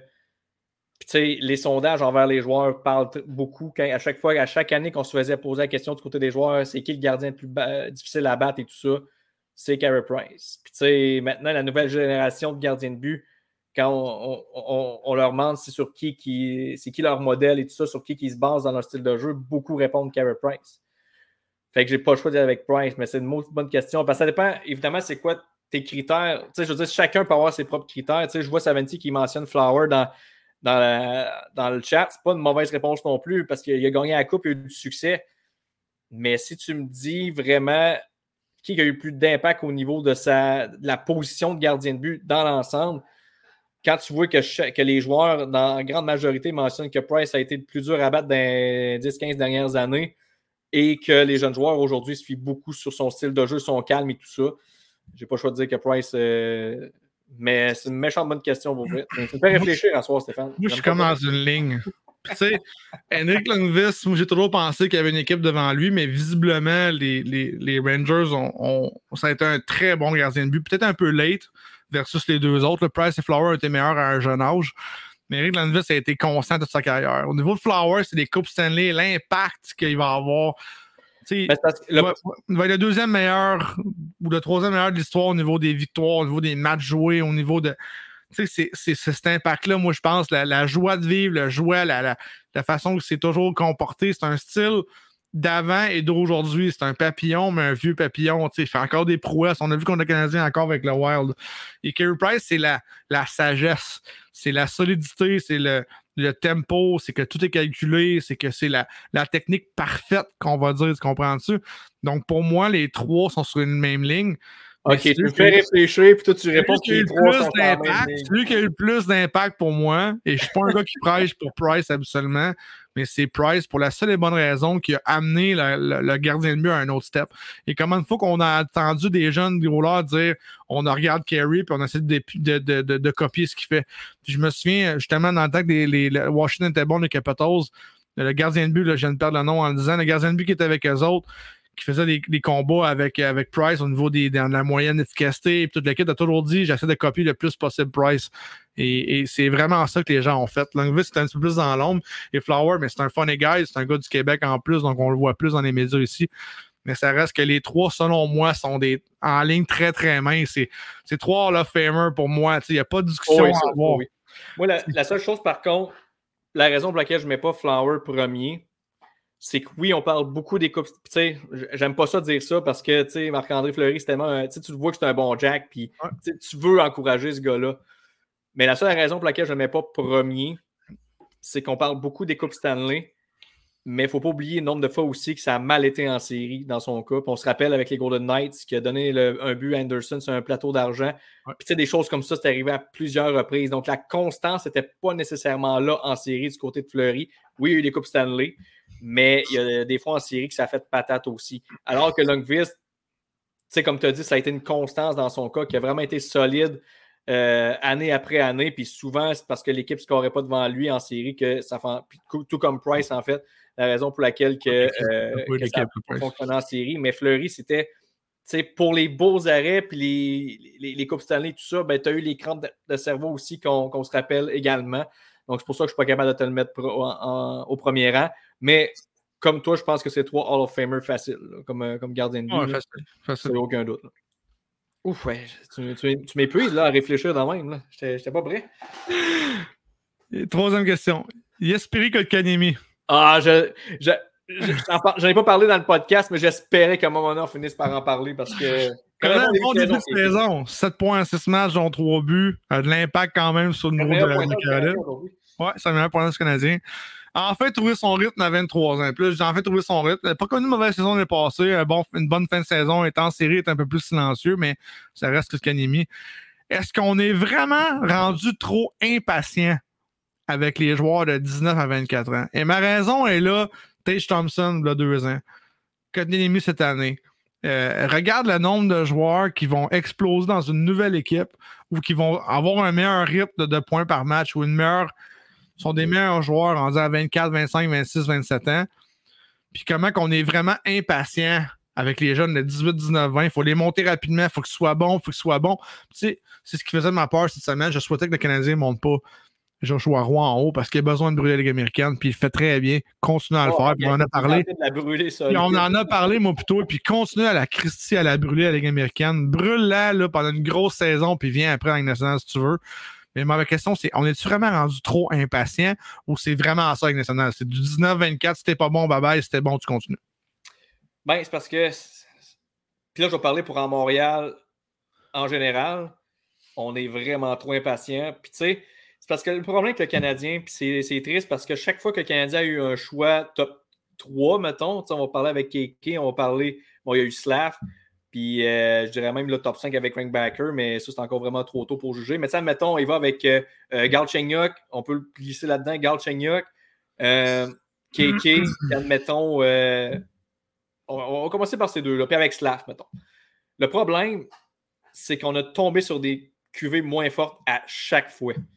tu sais, les sondages envers les joueurs parlent t- beaucoup. Quand, à chaque fois, à chaque année qu'on se faisait poser la question du côté des joueurs, c'est qui le gardien le plus ba- difficile à battre et tout ça, c'est Carey Price. Puis tu sais, maintenant, la nouvelle génération de gardiens de but, quand on, on, on, on leur demande c'est sur qui, qui c'est qui leur modèle et tout ça, sur qui qui se base dans leur style de jeu, beaucoup répondent Carey Price. Fait que j'ai pas le choix d'être avec Price, mais c'est une bonne question. Parce que ça dépend, évidemment, c'est quoi tes critères. Tu sais, je veux dire, chacun peut avoir ses propres critères. Tu sais, je vois Savanti qui mentionne Flower dans, dans, la, dans le chat. C'est pas une mauvaise réponse non plus parce qu'il a gagné la coupe, il a eu du succès. Mais si tu me dis vraiment qui a eu plus d'impact au niveau de, sa, de la position de gardien de but dans l'ensemble, quand tu vois que, que les joueurs, dans la grande majorité, mentionnent que Price a été le plus dur à battre dans les dix quinze dernières années, et que les jeunes joueurs aujourd'hui se fient beaucoup sur son style de jeu, son calme et tout ça. J'ai pas le choix de dire que Price. Euh... Mais c'est une méchante bonne question pour vrai. Ça me fait réfléchir à soir, Stéphane. Moi, je suis comme dans une ligne. Tu sais, Henrik Lundqvist, moi, j'ai toujours pensé qu'il y avait une équipe devant lui, mais visiblement, les, les, les Rangers ont, ont. Ça a été un très bon gardien de but. Peut-être un peu late versus les deux autres. Le Price et Flower ont été meilleurs à un jeune âge. Mais Henrik Lundqvist a été constant toute sa carrière. Au niveau de Flower, c'est des Coupes Stanley, l'impact qu'il va avoir. Le... Il, va, il va être le deuxième meilleur ou le troisième meilleur de l'histoire au niveau des victoires, au niveau des matchs joués, au niveau de. Tu sais, c'est, c'est cet impact-là, moi, je pense, la, la joie de vivre, le joie, la, la, la façon que c'est toujours comporté, c'est un style d'avant et d'aujourd'hui. C'est un papillon, mais un vieux papillon. Tu sais, il fait encore des prouesses. On a vu qu'on a Canadien encore avec le Wild. Et Carey Price, c'est la, la sagesse, c'est la solidité, c'est le, le tempo, c'est que tout est calculé, c'est que c'est la, la technique parfaite qu'on va dire, tu comprends-tu? Donc, pour moi, les trois sont sur une même ligne. OK, tu me fais réfléchir, puis toi, tu réponds que les trois sont en même ligne. Celui qui a eu le plus d'impact pour moi, et je ne suis pas un gars qui prêche pour Price absolument, mais c'est Price pour la seule et bonne raison qui a amené le, le, le gardien de but à un autre step. Et combien de fois qu'on a entendu des jeunes goalers dire on regarde Carey puis on essaie de, de, de, de, de copier ce qu'il fait. Puis je me souviens justement dans le temps que les, les, les Washington était bon, les Capitals, le gardien de but, là, je viens de perdre le nom en le disant, le gardien de but qui était avec eux autres, qui faisait des, des combats avec, avec Price au niveau des, de la moyenne efficacité. Et toute l'équipe a toujours dit j'essaie de copier le plus possible Price. Et, et c'est vraiment ça que les gens ont fait. Lundqvist, c'était un petit peu plus dans l'ombre. Et Flower, mais c'est un funny guy, c'est un gars du Québec en plus, donc on le voit plus dans les médias ici. Mais ça reste que les trois, selon moi, sont des en ligne très, très mince. C'est, c'est trois Hall of Famer pour moi. Il n'y a pas de discussion oh oui, à avoir. Oui. Moi, la, la seule chose, par contre, la raison pour laquelle je ne mets pas Flower premier, c'est que oui, on parle beaucoup des coupes. Tu sais, j'aime pas ça dire ça parce que, tu sais, Marc-André Fleury, c'est tellement. Tu le vois que c'est un bon Jack, puis ouais. Tu veux encourager ce gars-là. Mais la seule raison pour laquelle je ne mets pas premier, c'est qu'on parle beaucoup des coupes Stanley, mais il ne faut pas oublier le nombre de fois aussi que ça a mal été en série dans son cas. Puis on se rappelle avec les Golden Knights qui a donné le, un but à Anderson sur un plateau d'argent. Ouais. Puis, tu sais, des choses comme ça, c'est arrivé à plusieurs reprises. Donc, la constance n'était pas nécessairement là en série du côté de Fleury. Oui, il y a eu des coupes Stanley, mais il y a des fois en série que ça a fait patate aussi. Alors que Lundqvist, tu sais, comme tu as dit, ça a été une constance dans son cas qui a vraiment été solide euh, année après année. Puis souvent, c'est parce que l'équipe ne scorait pas devant lui en série que ça fait. Tout comme Price, en fait, la raison pour laquelle que, euh, que ça a fonctionné en série. Mais Fleury, c'était pour les beaux arrêts puis les, les, les coupes Stanley, tout ça, ben, tu as eu les crampes de, de cerveau aussi qu'on, qu'on se rappelle également. Donc, c'est pour ça que je ne suis pas capable de te le mettre pro, en, en, au premier rang. Mais comme toi, je pense que c'est trois Hall of Famer faciles, là, comme, comme gardien de but. Ouais, facile, facile. C'est aucun doute. Là. Ouf, ouais, tu, tu, tu m'épuises là, à réfléchir dans même. Là. J'étais, j'étais pas prêt. Et troisième question. Jesperi Kotkaniemi. Ah, je, je, je, j'en ai pas parlé dans le podcast, mais j'espérais qu'à un moment donné, on finisse par en parler parce que. Quand même, un bon début de saison. sept points, six matchs, dont trois buts. A de l'impact quand même sur le niveau de la Caroline. Ouais, c'est le meilleur point de Canadien. A enfin trouvé son rythme à vingt-trois ans. Plus, j'ai enfin trouvé son rythme. Il n'a pas connu une mauvaise saison l'année passée. Un bon, une bonne fin de saison. Étant en série, est un peu plus silencieux, mais ça reste que Kotkaniemi. Est-ce qu'on est vraiment rendu trop impatient avec les joueurs de dix-neuf à vingt-quatre ans? Et ma raison est là. Tage Thompson, il y a deux ans. Kotkaniemi cette année. Euh, regarde le nombre de joueurs qui vont exploser dans une nouvelle équipe ou qui vont avoir un meilleur rythme de, de points par match ou une meilleure. sont des meilleurs joueurs rendus à vingt-quatre, vingt-cinq, vingt-six, vingt-sept ans. Puis comment qu'on est vraiment impatient avec les jeunes de dix-huit, dix-neuf, vingt. Il faut les monter rapidement. Il faut que ce soit bon. Il faut que ce soit bon. Tu sais, c'est ce qui faisait de ma peur cette semaine. Je souhaitais que le Canadien ne monte pas Joshua Roy en haut parce qu'il a besoin de brûler la Ligue américaine. Puis il fait très bien. Continue à le oh, faire. Puis on en a parlé. Brûler, puis on en a parlé, moi, plutôt. Puis continue à la Christie à la brûler à la Ligue américaine. Brûle-la là, pendant une grosse saison. Puis viens après en Ligue nationale si tu veux. Mais ma question, c'est on est-tu vraiment rendu trop impatient ou c'est vraiment ça avec nationale? C'est du dix-neuf vingt-quatre, si t'es pas bon, bye bye, si t'es bon, tu continues. Ben, c'est parce que. Puis là, je vais parler pour en Montréal en général. On est vraiment trop impatient. Puis tu sais, c'est parce que le problème avec le Canadien, puis c'est, c'est triste parce que chaque fois que le Canadien a eu un choix top trois, mettons, on va parler avec Keke, on va parler. Bon, il y a eu Slav. Puis euh, je dirais même le top cinq avec Ringbacker, mais ça, c'est encore vraiment trop tôt pour juger. Mais ça, mettons, il va avec euh, euh, Galchenyuk, on peut le glisser là-dedans, Galchenyuk, euh, Keke, admettons, euh, on, on va commencer par ces deux-là, puis avec Slav, mettons. Le problème, c'est qu'on a tombé sur des Q V moins fortes à chaque fois. Tu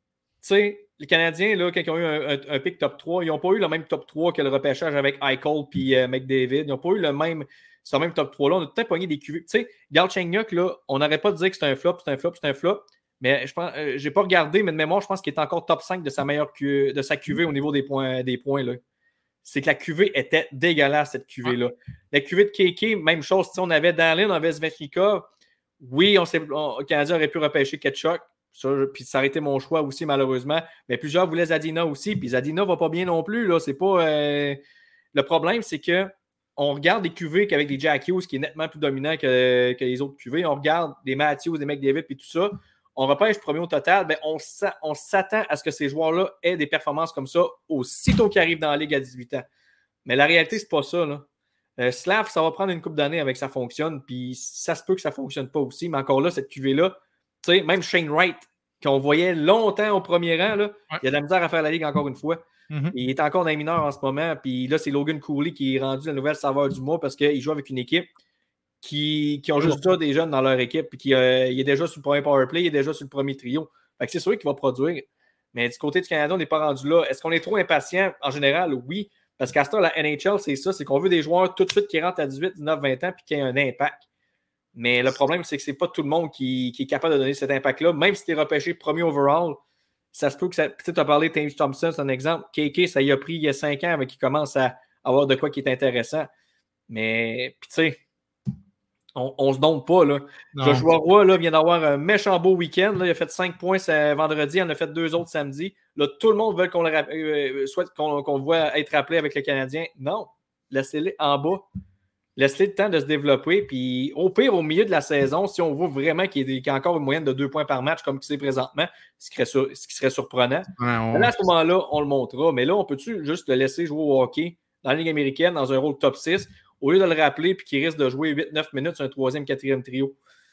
sais, les Canadiens, là, quand ils ont eu un, un, un pick top trois, ils n'ont pas eu le même top trois que le repêchage avec Eichel puis euh, McDavid. Ils n'ont pas eu le même... C'est le même top trois-là. On a peut-être pogné des Q V. Tu sais, Galchenyuk, là, on n'arrête pas de dire que c'est un flop, c'est un flop, c'est un flop. Mais je pense, euh, j'ai pas regardé, mais de mémoire, je pense qu'il est encore top cinq de sa meilleure Q, de sa Q V au niveau des points. Des points là. C'est que la Q V était dégueulasse, cette Q V-là. La Q V de Keke, même chose. On avait Dallin, on avait Svechnikov. Oui, on s'est, on, le Canadien aurait pu repêcher Ketchuk. Ça, puis ça aurait été mon choix aussi, malheureusement. Mais plusieurs voulaient Zadina aussi. Puis Zadina ne va pas bien non plus. Là. C'est pas, euh... Le problème, c'est que on regarde des Q V avec des Jack Hughes qui est nettement plus dominant que, que les autres Q V. On regarde des Matthews, des McDavid et tout ça. On repêche premier au total. Ben on, on s'attend à ce que ces joueurs-là aient des performances comme ça aussitôt qu'ils arrivent dans la Ligue à dix-huit ans. Mais la réalité, c'est pas ça. Là. Euh, Slav, ça va prendre une couple d'années avec que ça fonctionne. Puis ça se peut que ça ne fonctionne pas aussi. Mais encore là, cette Q V-là, tu sais, même Shane Wright, qu'on voyait longtemps au premier rang, là, ouais. Il y a de la misère à faire la Ligue encore une fois. Mm-hmm. Il est encore dans les mineurs en ce moment. Puis là, c'est Logan Cooley qui est rendu la nouvelle saveur du mois parce qu'il joue avec une équipe qui, qui ont juste déjà des jeunes dans leur équipe. Puis qui, euh, il est déjà sur le premier powerplay, il est déjà sur le premier trio. Fait que c'est sûr qu'il va produire. Mais du côté du Canada, on n'est pas rendu là. Est-ce qu'on est trop impatient? En général, oui. Parce qu'à ce temps, la N H L, c'est ça. C'est qu'on veut des joueurs tout de suite qui rentrent à dix-huit, dix-neuf, vingt ans puis qui aient un impact. Mais le problème, c'est que c'est pas tout le monde qui, qui est capable de donner cet impact-là. Même si tu es repêché premier overall, ça se peut que ça. Tu as parlé de Tage Thompson, c'est un exemple. Keke, ça y a pris il y a cinq ans avec qu'il commence à avoir de quoi qui est intéressant. Mais, puis tu sais, on, on se donne pas, là. Non. Joshua Roy, là, vient d'avoir un méchant beau week-end. Là. Il a fait cinq points vendredi, il en a fait deux autres samedi. Là, tout le monde veut qu'on le euh, souhaite qu'on, qu'on le voit être rappelé avec le Canadien. Non. Laissez-les en bas. Laissez le temps de se développer. Puis, au pire, au milieu de la saison, si on voit vraiment qu'il y, a, qu'il y a encore une moyenne de deux points par match, comme c'est présentement, ce qui serait, sur, ce qui serait surprenant, ouais, on... là, à ce moment-là, on le montrera. Mais là, on peut-tu juste le laisser jouer au hockey dans la Ligue américaine, dans un rôle top six, au lieu de le rappeler puis qu'il risque de jouer huit neuf minutes sur un troisième, quatrième trio?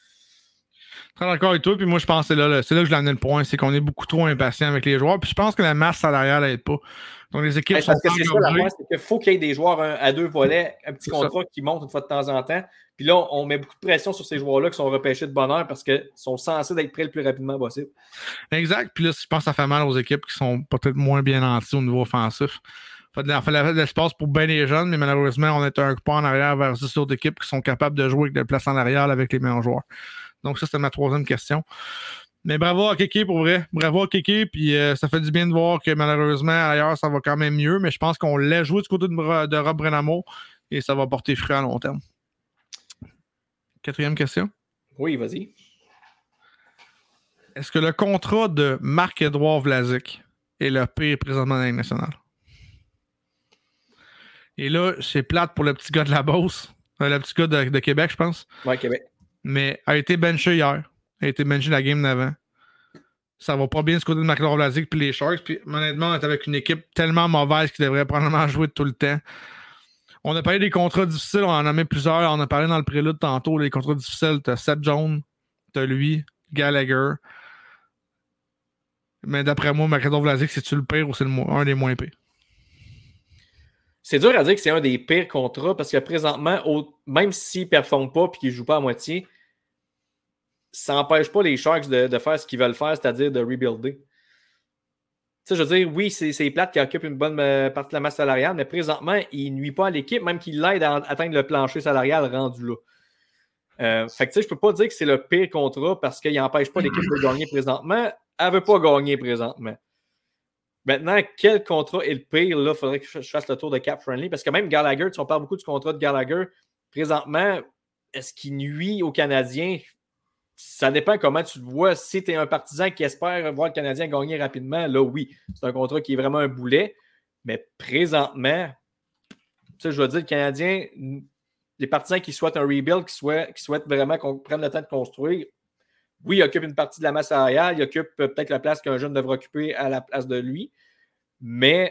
Très d'accord avec toi. Puis moi, je pense que c'est là, là, c'est là que je l'en ai le point. C'est qu'on est beaucoup trop impatient avec les joueurs. Puis je pense que la masse salariale n'aide pas. Donc, les équipes ouais, sont parce que c'est ça, la point, c'est qu'il faut qu'il y ait des joueurs un, à deux volets, un petit c'est contrat ça. Qui monte une fois de temps en temps. Puis là, on met beaucoup de pression sur ces joueurs-là qui sont repêchés de bonne heure parce qu'ils sont censés d'être prêts le plus rapidement possible. Exact. Puis là, je pense que ça fait mal aux équipes qui sont peut-être moins bien nantis au niveau offensif. Il fait de l'espace pour bien les jeunes, mais malheureusement, on est un pas en arrière vers dix autres équipes qui sont capables de jouer avec des places en arrière avec les meilleurs joueurs. Donc, ça, c'était ma troisième question. Mais bravo à Keke pour vrai. Bravo à Keke. Puis euh, ça fait du bien de voir que malheureusement, ailleurs, ça va quand même mieux. Mais je pense qu'on l'a joué du côté de, de Rob Brenamo et ça va porter fruit à long terme. Quatrième question. Oui, vas-y. Est-ce que le contrat de Marc-Édouard Vlasic est le pire présentement dans la Ligue nationale? Et là, c'est plate pour le petit gars de la Beauce. Euh, le petit gars de, de Québec, je pense. Oui, Québec. Mais a été benché hier. A été benché la game d'avant. Ça va pas bien du côté de Marc-Édouard Vlasic puis les Sharks. Puis honnêtement, on est avec une équipe tellement mauvaise qui devrait probablement jouer tout le temps. On a parlé des contrats difficiles, on en a mis plusieurs. On a parlé dans le prélude tantôt. Les contrats difficiles, t'as Seth Jones, t'as lui, Gallagher. Mais d'après moi, Marc-Édouard Vlasic, c'est-tu le pire ou c'est le, un des moins pires? c'est dur à dire que c'est un des pires contrats parce que présentement, au, même s'ils ne performent pas et qu'ils ne jouent pas à moitié, ça n'empêche pas les Sharks de, de faire ce qu'ils veulent faire, c'est-à-dire de rebuilder. Tu sais, je veux dire, oui, c'est, c'est plate qui occupe une bonne euh, partie de la masse salariale, mais présentement, il ne nuit pas à l'équipe, même qu'il l'aide à atteindre le plancher salarial rendu là. Euh, fait que tu sais, je peux pas dire que c'est le pire contrat parce qu'il n'empêche pas l'équipe de gagner présentement. Elle ne veut pas gagner présentement. Maintenant, quel contrat est le pire? Là, il faudrait que je fasse le tour de Cap Friendly. Parce que même Gallagher, tu on parle beaucoup du contrat de Gallagher. Présentement, est-ce qu'il nuit aux Canadiens? Ça dépend comment tu le vois. Si tu es un partisan qui espère voir le Canadien gagner rapidement, là, oui. C'est un contrat qui est vraiment un boulet. Mais présentement, tu sais, je veux dire, le Canadien, les partisans qui souhaitent un rebuild, qui souhaitent, qui souhaitent vraiment qu'on prenne le temps de construire, oui, il occupe une partie de la masse salariale, il occupe peut-être la place qu'un jeune devrait occuper à la place de lui, mais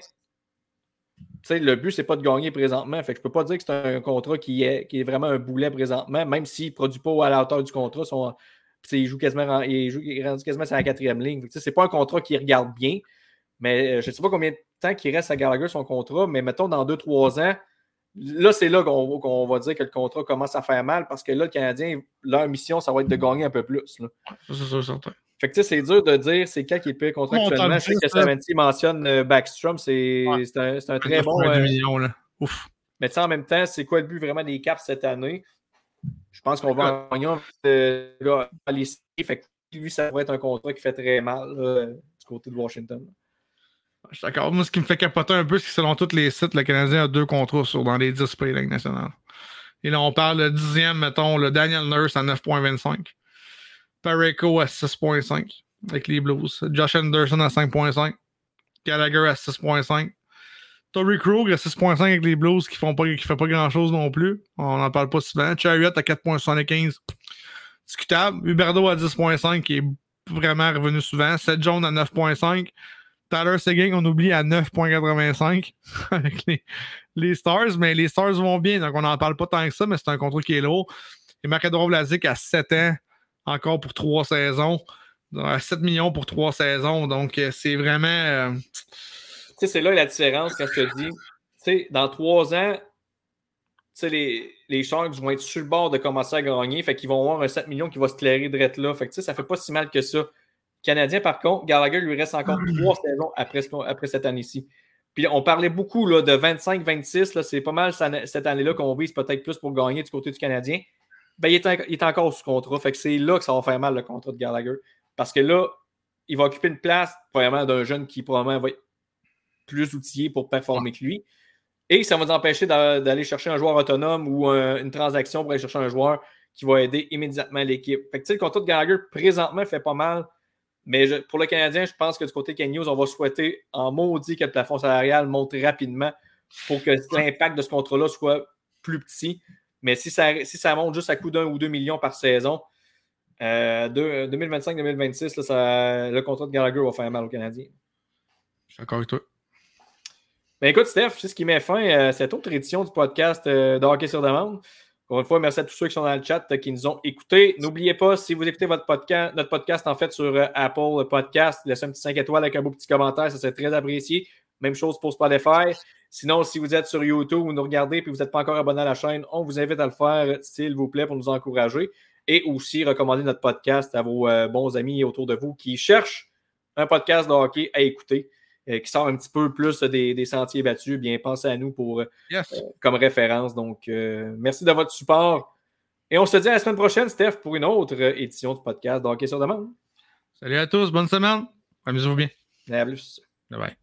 le but, c'est pas de gagner présentement. Fait que je peux pas dire que c'est un contrat qui est, qui est vraiment un boulet présentement, même s'il ne produit pas à la hauteur du contrat. Son, il joue quasiment il joue, il est rendu quasiment sur la quatrième ligne. Ce n'est pas un contrat qui regarde bien, mais je ne sais pas combien de temps qu'il reste à Gallagher son contrat, mais mettons dans deux trois ans, là, c'est là qu'on, qu'on va dire que le contrat commence à faire mal parce que là, le Canadien, leur mission, ça va être de gagner un peu plus. Là. C'est sûr, certain. Fait que tu sais, c'est dur de dire c'est quel qui est le pire contrat actuellement. Je sais que Samantha mentionne euh, Backstrom, c'est, ouais. c'est, un, c'est un très bon. Euh, millions, là. Ouf. Mais tu sais, en même temps, c'est quoi le but vraiment des Caps cette année? Je pense qu'on va en gagner euh, gars à l'I C. Fait que lui, ça pourrait être un contrat qui fait très mal là, du côté de Washington. Je suis d'accord. Moi, ce qui me fait capoter un peu, c'est que selon tous les sites, le Canadien a deux contrats sur, dans les dix pays de la Ligue nationale. Et là, on parle le dixième, mettons, le Daniel Nurse à neuf virgule vingt-cinq. Parayko à six virgule cinq avec les Blues. Josh Anderson à cinq virgule cinq. Gallagher à six virgule cinq. Torrey Krug à six virgule cinq avec les Blues qui ne font pas grand-chose non plus. On n'en parle pas souvent. Chariot à quatre virgule soixante-quinze. Discutable. Huberdeau à dix virgule cinq qui est vraiment revenu souvent. Seth Jones à neuf virgule cinq. Tyler Seguin, on oublie à neuf virgule quatre-vingt-cinq avec les, les Stars, mais les Stars vont bien, donc on n'en parle pas tant que ça, mais c'est un contrat qui est lourd. Et Marc-Edouard Vlasic à sept ans, encore pour trois saisons, à sept millions pour trois saisons, donc c'est vraiment... Euh... Tu sais, c'est là la différence quand je te dis, tu sais, dans trois ans, tu sais, les, les Sharks vont être sur le bord de commencer à gagner, fait qu'ils vont avoir un sept millions qui va se clairer direct là, fait que tu sais, ça fait pas si mal que ça. Canadien, par contre, Gallagher lui reste encore trois saisons après, après cette année-ci. Puis on parlait beaucoup là, de vingt-cinq vingt-six, là, c'est pas mal cette année-là qu'on vise peut-être plus pour gagner du côté du Canadien. Ben, il, est, il est encore sous contrat. Fait que c'est là que ça va faire mal le contrat de Gallagher. Parce que là, il va occuper une place, probablement, d'un jeune qui probablement va être plus outillé pour performer que lui. Et ça va nous empêcher d'aller chercher un joueur autonome ou un, une transaction pour aller chercher un joueur qui va aider immédiatement l'équipe. Fait que tu sais, le contrat de Gallagher, présentement, fait pas mal. Mais je, pour le Canadien, je pense que du côté Ken Hughes, on va souhaiter en maudit que le plafond salarial monte rapidement pour que l'impact de ce contrat-là soit plus petit. Mais si ça, si ça monte juste à coût d'un ou deux millions par saison, euh, deux mille vingt-cinq deux mille vingt-six, là, ça, le contrat de Gallagher va faire mal aux Canadiens. Je suis d'accord avec toi. Ben écoute, Steph, c'est ce qui met fin à cette autre édition du podcast euh, de Hockey sur demande. Encore une fois, merci à tous ceux qui sont dans le chat, qui nous ont écoutés. N'oubliez pas, si vous écoutez votre podcast, notre podcast en fait sur euh, Apple Podcast, laissez un petit cinq étoiles avec un beau petit commentaire, ça serait très apprécié. Même chose pour Spotify. Sinon, si vous êtes sur YouTube, vous nous regardez et vous n'êtes pas encore abonné à la chaîne, on vous invite à le faire, s'il vous plaît, pour nous encourager. Et aussi, recommander notre podcast à vos euh, bons amis autour de vous qui cherchent un podcast de hockey à écouter, euh, qui sort un petit peu plus des, des sentiers battus. Bien, pensez à nous pour, yes. euh, comme référence. Donc, euh, merci de votre support. Et on se dit à la semaine prochaine, Steph, pour une autre édition du podcast de Hockey sur demande. Salut à tous, bonne semaine. Amusez-vous bien. À plus. Bye bye.